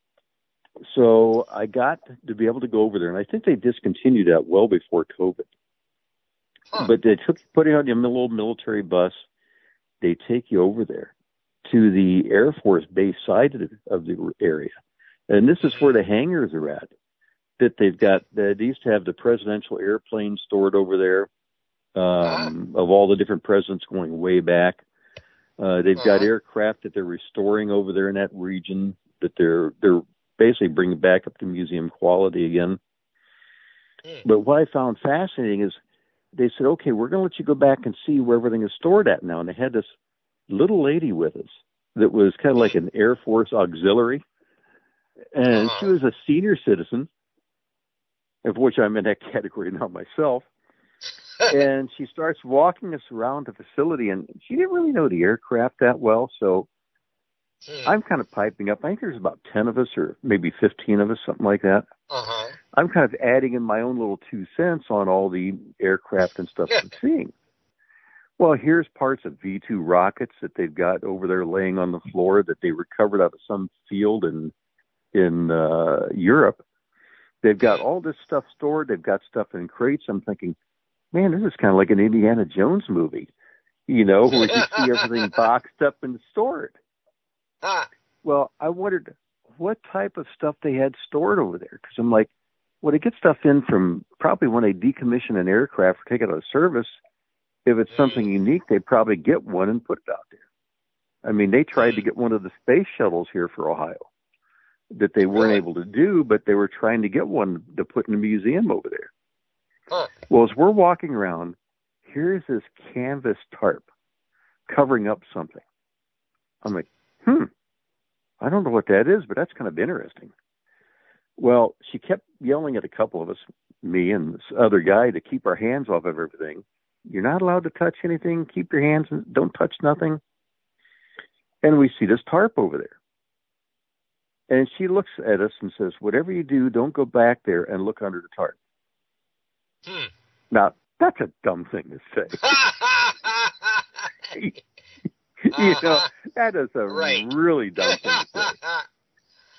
So I got to be able to go over there, and I think they discontinued that well before COVID. Huh. But they took put you on your little military bus. They take you over there to the Air Force base side of the, of the area, and this is where the hangars are at. That they've got. They used to have the presidential airplanes stored over there, um, of all the different presidents going way back. Uh, they've got aircraft that they're restoring over there in that region. That they're they're basically bringing back up to museum quality again. Mm. But what I found fascinating is they said, okay, we're going to let you go back and see where everything is stored at now. And they had this little lady with us that was kind of like an Air Force auxiliary. And uh-huh. she was a senior citizen, of which I'm in that category now myself. And she starts walking us around the facility, and she didn't really know the aircraft that well. So hmm. I'm kind of piping up. I think there's about ten of us or maybe fifteen of us, something like that. Uh-huh. I'm kind of adding in my own little two cents on all the aircraft and stuff I'm seeing. Well, here's parts of V two rockets that they've got over there laying on the floor that they recovered out of some field in in uh, Europe. They've got all this stuff stored. They've got stuff in crates. I'm thinking, man, this is kind of like an Indiana Jones movie, you know, where you see everything boxed up and stored. Ah. Well, I wondered what type of stuff they had stored over there. Because I'm like, well, they get stuff in from probably when they decommission an aircraft or take it out of service. If it's something unique, they probably get one and put it out there. I mean, they tried to get one of the space shuttles here for Ohio that they weren't able to do, but they were trying to get one to put in a museum over there. Huh. Well, as we're walking around, here's this canvas tarp covering up something. I'm like, hmm, I don't know what that is, but that's kind of interesting. Well, she kept yelling at a couple of us, me and this other guy, to keep our hands off of everything. You're not allowed to touch anything. Keep your hands, don't touch nothing. And we see this tarp over there. And she looks at us and says, whatever you do, don't go back there and look under the tarp. Hmm. Now, that's a dumb thing to say. You know, that is a right. really dumb thing to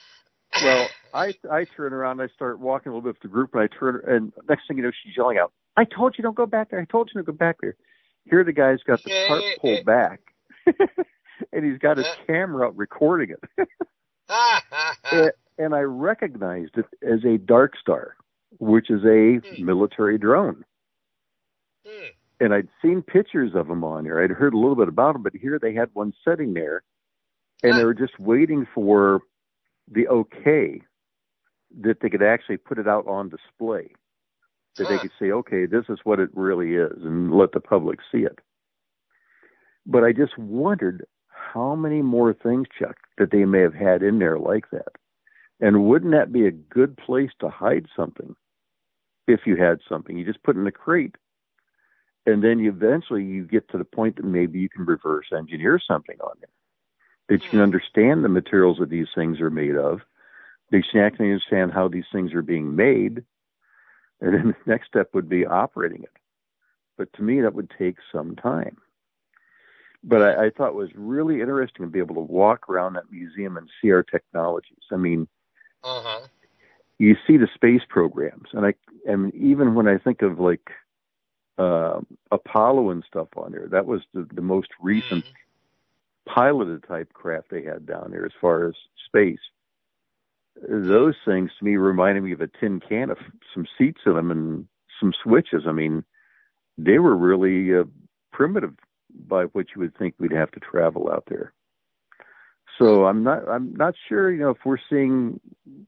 say. Well, I I turn around and I start walking a little bit with the group, and I turn, and next thing you know, she's yelling out, I told you don't go back there. I told you don't go back there. Here the guy's got the tarp pulled back, and he's got his camera out recording it. and, and I recognized it as a Dark Star, which is a hmm. military drone. Hmm. And I'd seen pictures of them on there. I'd heard a little bit about them, but here they had one sitting there, and ah. they were just waiting for the okay that they could actually put it out on display, that ah. they could say, okay, this is what it really is, and let the public see it. But I just wondered how many more things, Chuck, that they may have had in there like that. And wouldn't that be a good place to hide something if you had something? You just put it in a crate, and then you eventually you get to the point that maybe you can reverse engineer something on there, that you can understand the materials that these things are made of, that you can actually understand how these things are being made, and then the next step would be operating it. But to me, that would take some time. But I, I thought it was really interesting to be able to walk around that museum and see our technologies. I mean, uh-huh. you see the space programs, and I and even when I think of like uh, Apollo and stuff on there, that was the, the most recent mm-hmm. piloted type craft they had down there as far as space. Those things to me reminded me of a tin can of some seats in them and some switches. I mean, they were really uh, primitive by what you would think we'd have to travel out there. So I'm not, I'm not sure, you know, if we're seeing,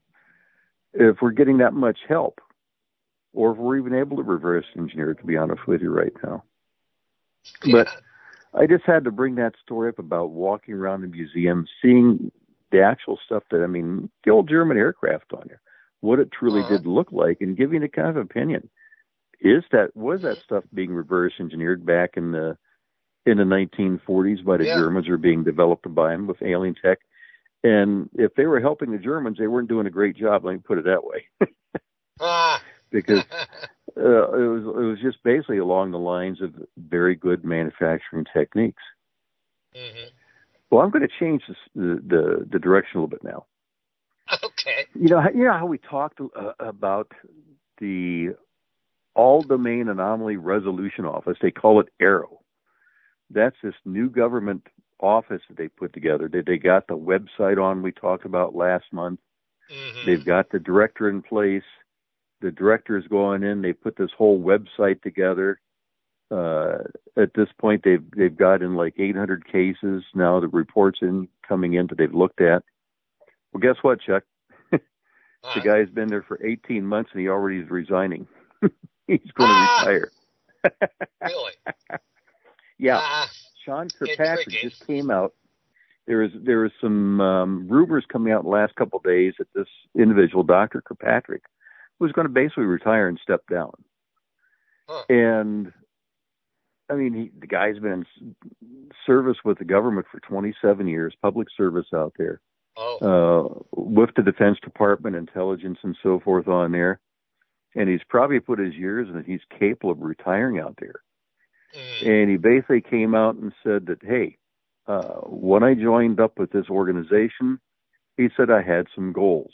if we're getting that much help, or if we're even able to reverse engineer it, to be honest with you right now. Yeah. But I just had to bring that story up about walking around the museum, seeing the actual stuff that, I mean, the old German aircraft on there, what it truly uh-huh. did look like, and giving a kind of opinion. Is that, was that stuff being reverse engineered back in the, in the nineteen forties by the yeah. Germans, or being developed by them with alien tech? And if they were helping the Germans, they weren't doing a great job, let me put it that way. ah. Because uh, it was it was just basically along the lines of very good manufacturing techniques. Mm-hmm. Well, I'm going to change this, the, the the direction a little bit now. Okay. You know, you know how we talked uh, about the All Domain Anomaly Resolution Office? They call it ARROW. That's this new government office that they put together. That they got the website on we talked about last month. Mm-hmm. They've got the director in place. The director is going in. They put this whole website together. Uh, at this point, they've they've got in like eight hundred cases now. The reports in coming in that they've looked at. Well, guess what, Chuck? uh, the guy's been there for eighteen months and he already is resigning. He's going to ah, retire. Really? Yeah, uh, Sean Kirkpatrick just came out. There is there is some um, rumors coming out in the last couple of days that this individual, Doctor Kirkpatrick, was going to basically retire and step down. Huh. And I mean, he, the guy's been in service with the government for twenty-seven years, public service out there, oh. uh, with the Defense Department, intelligence, and so forth on there. And he's probably put his years in that he's capable of retiring out there. And he basically came out and said that, hey, uh, when I joined up with this organization, he said I had some goals.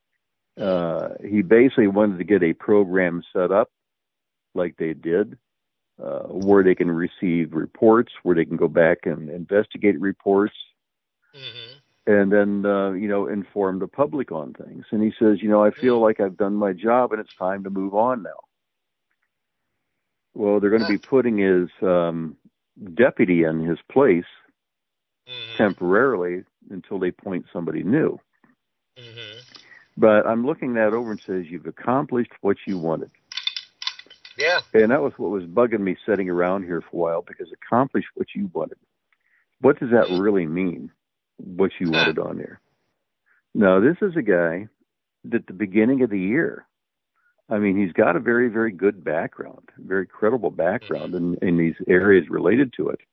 Uh, he basically wanted to get a program set up like they did, uh, where they can receive reports, where they can go back and investigate reports, mm-hmm. and then, uh, you know, inform the public on things. And he says, you know, I feel like I've done my job and it's time to move on now. Well, they're going to be putting his um, deputy in his place mm-hmm. temporarily until they appoint somebody new. Mm-hmm. But I'm looking that over and says, you've accomplished what you wanted. Yeah. And that was what was bugging me sitting around here for a while, because accomplish what you wanted. What does that mm-hmm. really mean, what you wanted on there? Now, this is a guy that at the beginning of the year, I mean, he's got a very, very good background, very credible background in, in these areas related to it.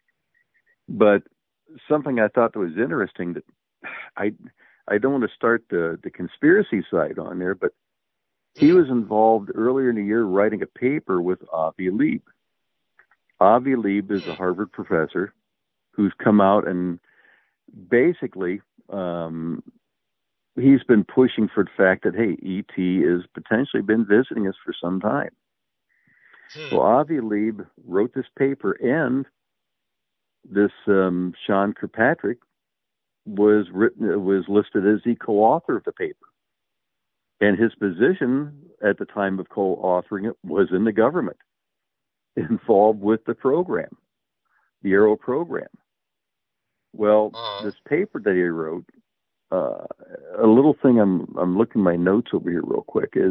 But something I thought that was interesting, that I I don't want to start the, the conspiracy side on there, but he was involved earlier in the year writing a paper with Avi Lieb. Avi Lieb is a Harvard professor who's come out and basically um, he's been pushing for the fact that, hey, E T has potentially been visiting us for some time. Hmm. Well, Avi Lieb wrote this paper, and this um, Sean Kirkpatrick was written was listed as the co-author of the paper. And his position at the time of co-authoring it was in the government, involved with the program, the Aero program. Well, uh-huh. this paper that he wrote, uh, a little thing I'm I'm looking at my notes over here real quick, is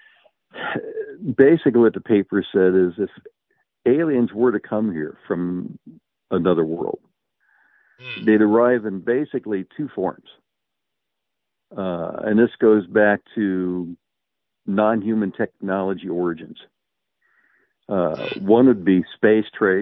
basically what the paper said is if aliens were to come here from another world, hmm. they'd arrive in basically two forms. Uh, and this goes back to non-human technology origins. Uh, one would be space trash.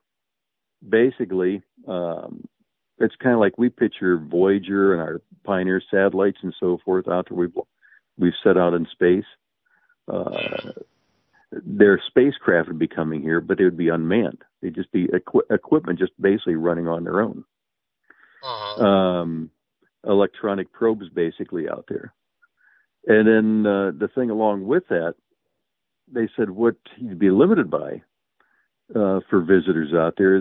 Basically, um, it's kind of like we picture Voyager and our Pioneer satellites and so forth out there. We've, we've set out in space. Uh, their spacecraft would be coming here, but they would be unmanned. They'd just be equi- equipment just basically running on their own. Uh-huh. Um, electronic probes basically out there. And then uh, the thing along with that, they said what you'd be limited by uh, for visitors out there is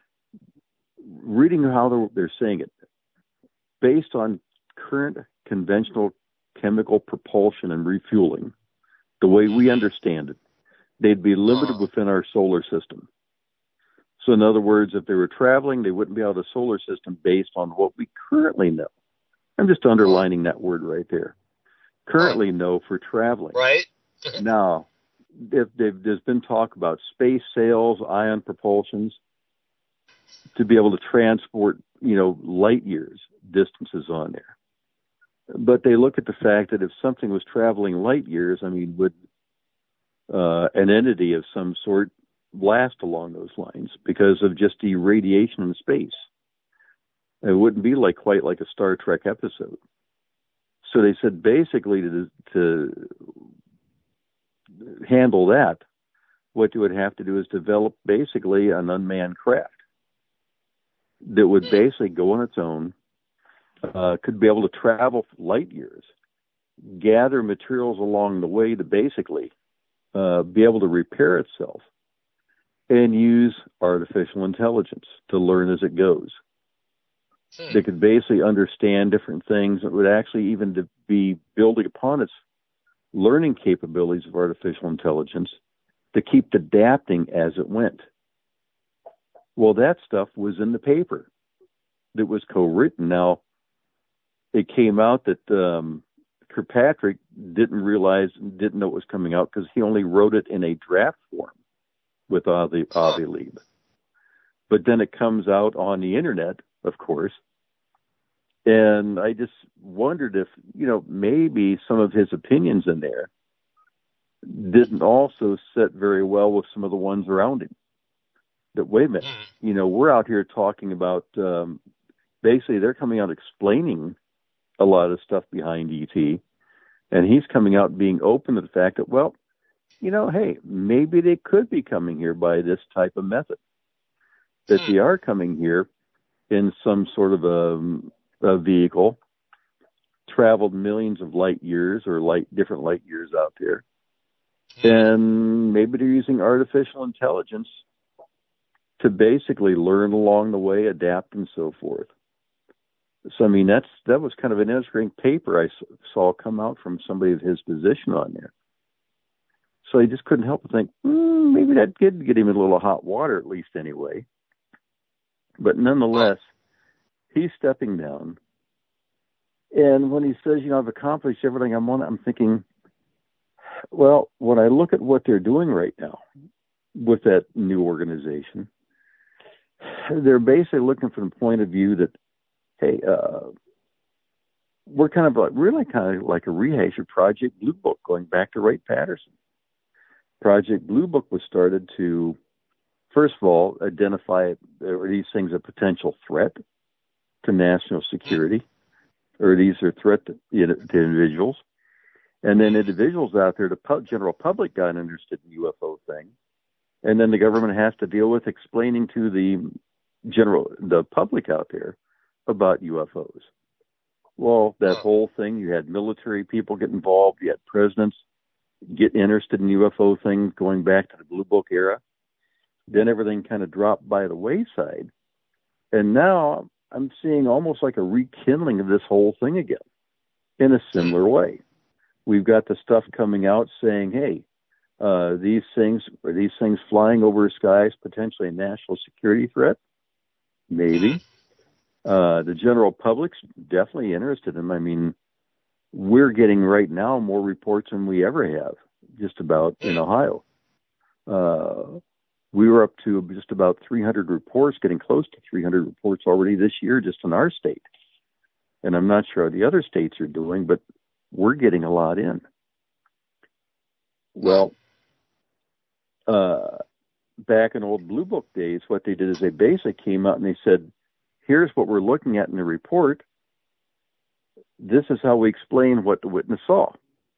reading how they're, they're saying it. Based on current conventional chemical propulsion and refueling, the way we understand it, they'd be limited within our solar system. So in other words, if they were traveling, they wouldn't be out of the solar system based on what we currently know. I'm just underlining that word right there. Currently know for traveling. Right. Now, if there's been talk about space sails, ion propulsions, to be able to transport, you know, light years distances on there. But they look at the fact that if something was traveling light years, I mean, would uh, an entity of some sort last along those lines because of just the radiation in space? It wouldn't be like quite like a Star Trek episode. So they said basically to, to handle that, what you would have to do is develop basically an unmanned craft that would basically go on its own, uh, could be able to travel light years, gather materials along the way to basically uh, be able to repair itself, and use artificial intelligence to learn as it goes. Hmm. They could basically understand different things that would actually even be building upon its learning capabilities of artificial intelligence to keep adapting as it went. Well, that stuff was in the paper that was co-written. Now, it came out that um, Kirkpatrick didn't realize, didn't know it was coming out because he only wrote it in a draft form with Avi, Avi Lieb. But then it comes out on the internet, of course. And I just wondered if, you know, maybe some of his opinions in there didn't also sit very well with some of the ones around him. That, wait a minute, you know, we're out here talking about, um, basically they're coming out explaining a lot of stuff behind E T. And he's coming out being open to the fact that, well, you know, hey, maybe they could be coming here by this type of method. That they are coming here in some sort of a, a vehicle, traveled millions of light years or light different light years out there. And maybe they're using artificial intelligence to basically learn along the way, adapt, and so forth. So, I mean, that's that was kind of an interesting paper I saw come out from somebody of his position on there. So I just couldn't help but think, mm, maybe that did get him in a little hot water, at least anyway. But nonetheless, he's stepping down. And when he says, you know, I've accomplished everything I'm on, I'm thinking, well, when I look at what they're doing right now with that new organization, they're basically looking from the point of view that, hey, uh, we're kind of like, really kind of like a rehash of Project Blue Book going back to Wright Patterson. Project Blue Book was started to, first of all, identify are these things a potential threat to national security, or these are threat to, you know, to individuals. And then individuals out there, the general public got interested in the U F O thing. And then the government has to deal with explaining to the general, the public out there about U F Os. Well, that whole thing, you had military people get involved, you had presidents, get interested in U F O things going back to the Blue Book era. Then everything kind of dropped by the wayside. And now I'm seeing almost like a rekindling of this whole thing again in a similar way. We've got the stuff coming out saying, hey, uh, these things, are these things flying over skies potentially a national security threat? Maybe. Uh, the general public's definitely interested in them. I mean, we're getting right now more reports than we ever have, just about in Ohio. Uh, we were up to just about three hundred reports, getting close to three hundred reports already this year just in our state. And I'm not sure how the other states are doing, but we're getting a lot in. Well, uh, back in old Blue Book days, what they did is they basically came out and they said, here's what we're looking at in the report. This is how we explain what the witness saw.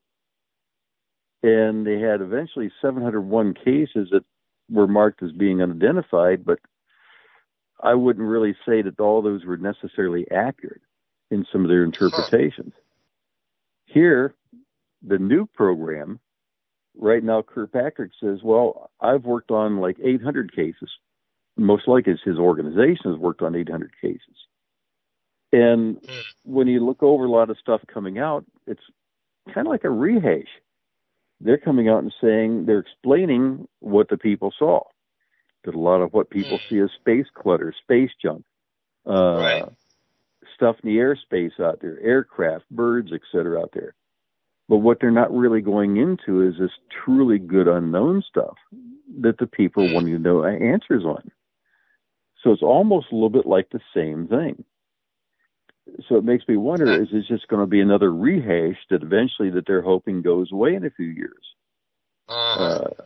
And they had eventually seven hundred one cases that were marked as being unidentified, but I wouldn't really say that all those were necessarily accurate in some of their interpretations. Here, the new program, right now, Kirkpatrick says, well, I've worked on like eight hundred cases. Most likely his organization has worked on eight hundred cases. And when you look over a lot of stuff coming out, it's kind of like a rehash. They're coming out and saying, they're explaining what the people saw. That a lot of what people see is space clutter, space junk, uh, right. stuff in the airspace out there, aircraft, birds, et cetera out there. But what they're not really going into is this truly good unknown stuff that the people are wanting to know answers on. So it's almost a little bit like the same thing. So it makes me wonder, is this just going to be another rehash that eventually that they're hoping goes away in a few years? Uh-huh. Uh,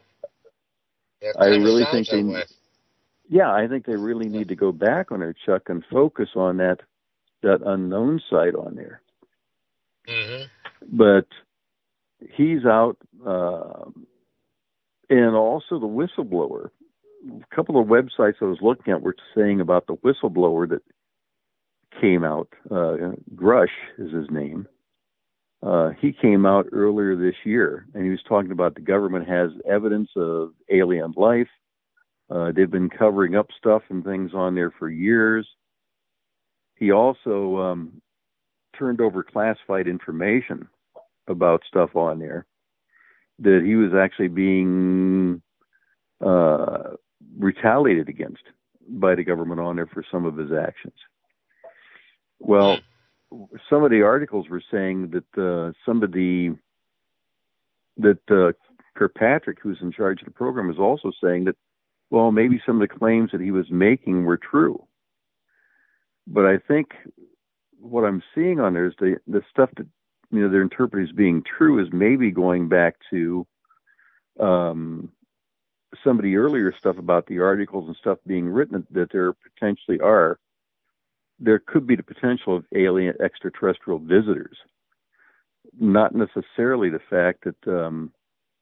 I really think they, way. yeah, I think they really need to go back on their Chuck and focus on that, that unknown side on there. Mm-hmm. But he's out, uh, and also the whistleblower. A couple of websites I was looking at were saying about the whistleblower that came out. Uh, Grush is his name. Uh, he came out earlier this year, and he was talking about the government has evidence of alien life. Uh, they've been covering up stuff and things on there for years. He also um, turned over classified information about stuff on there that he was actually being uh, retaliated against by the government on there for some of his actions. Well, some of the articles were saying that uh, some of the that uh, Kirkpatrick, who's in charge of the program, is also saying that, well, maybe some of the claims that he was making were true. But I think what I'm seeing on there is the the stuff that, you know, they're interpreting as being true is maybe going back to um, some of the earlier stuff about the articles and stuff being written that there potentially are. There could be the potential of alien extraterrestrial visitors, not necessarily the fact that um,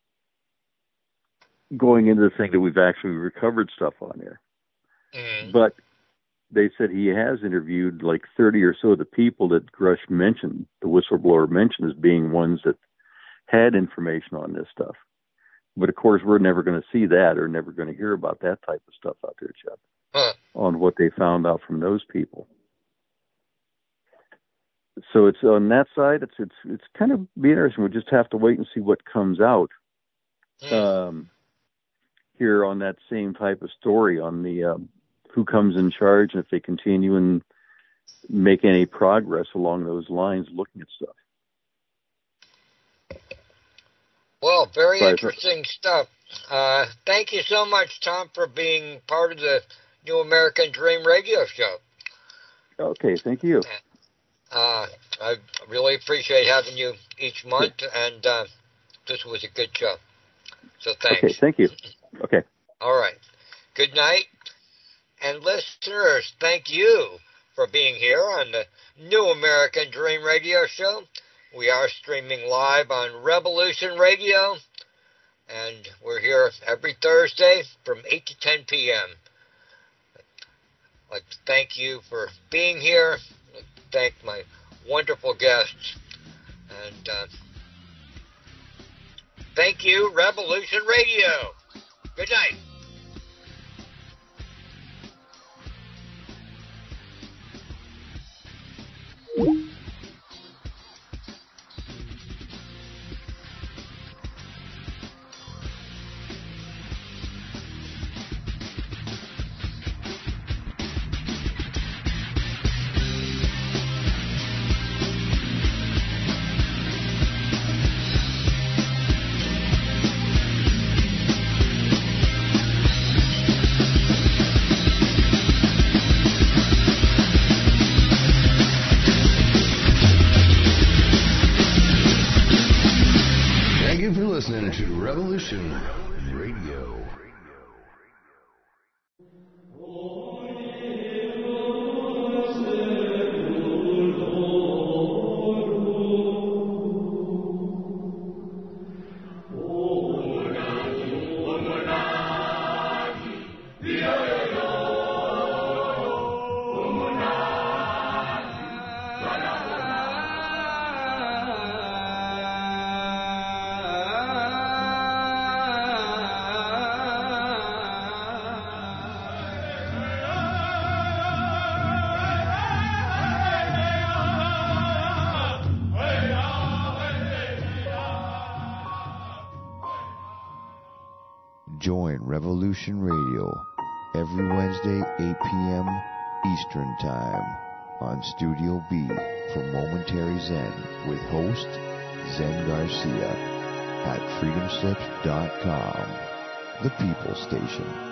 going into the thing that we've actually recovered stuff on there. Mm. But they said he has interviewed like thirty or so of the people that Grush mentioned, the whistleblower mentioned, as being ones that had information on this stuff. But of course, we're never going to see that or never going to hear about that type of stuff out there, Chuck, huh. on what they found out from those people. So it's on that side. It's it's it's kind of be interesting. We'll just have to wait and see what comes out um, here on that same type of story on the um, who comes in charge and if they continue and make any progress along those lines, looking at stuff. Well, very Sorry, interesting stuff. Uh, thank you so much, Tom, for being part of the New American Dream radio show. Okay, thank you. Uh, I really appreciate having you each month, and uh, this was a good show. So thanks. Okay, thank you. Okay. All right. Good night. And listeners, thank you for being here on the New American Dream radio show. We are streaming live on Revolution Radio, and we're here every Thursday from eight to ten p.m. I'd like to thank you for being here. Thank my wonderful guests, and uh, Thank you, Revolution Radio. Good night. Listening to Revolution Radio. Join Revolution Radio every Wednesday, eight p.m. Eastern Time on Studio B for Momentary Zen with host Zen Garcia at freedom slips dot com, the People Station.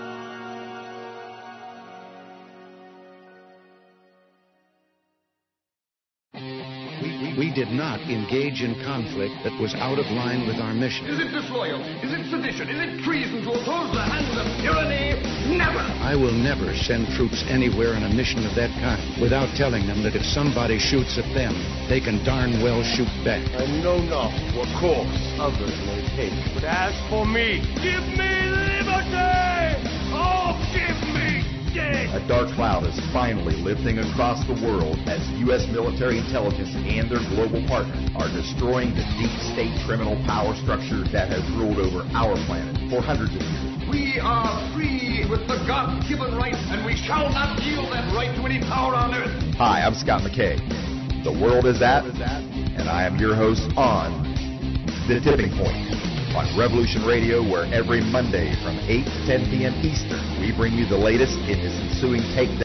We did not engage in conflict that was out of line with our mission. Is it disloyal? Is it sedition? Is it treason to oppose the hands of tyranny? Never! I will never send troops anywhere on a mission of that kind without telling them that if somebody shoots at them, they can darn well shoot back. I know not what course others may take. But as for me, give me liberty! Oh, give me death! A dark cloud is finally lifting across the world as U S military intelligence and their global partners are destroying the deep state criminal power structure that has ruled over our planet for hundreds of years. We are free with the God-given right, and we shall not yield that right to any power on earth. Hi, I'm Scott McKay. The world is at, and I am your host on The Tipping Point on Revolution Radio, where every Monday from eight to ten p.m. Eastern, we bring you the latest in this ensuing takedown.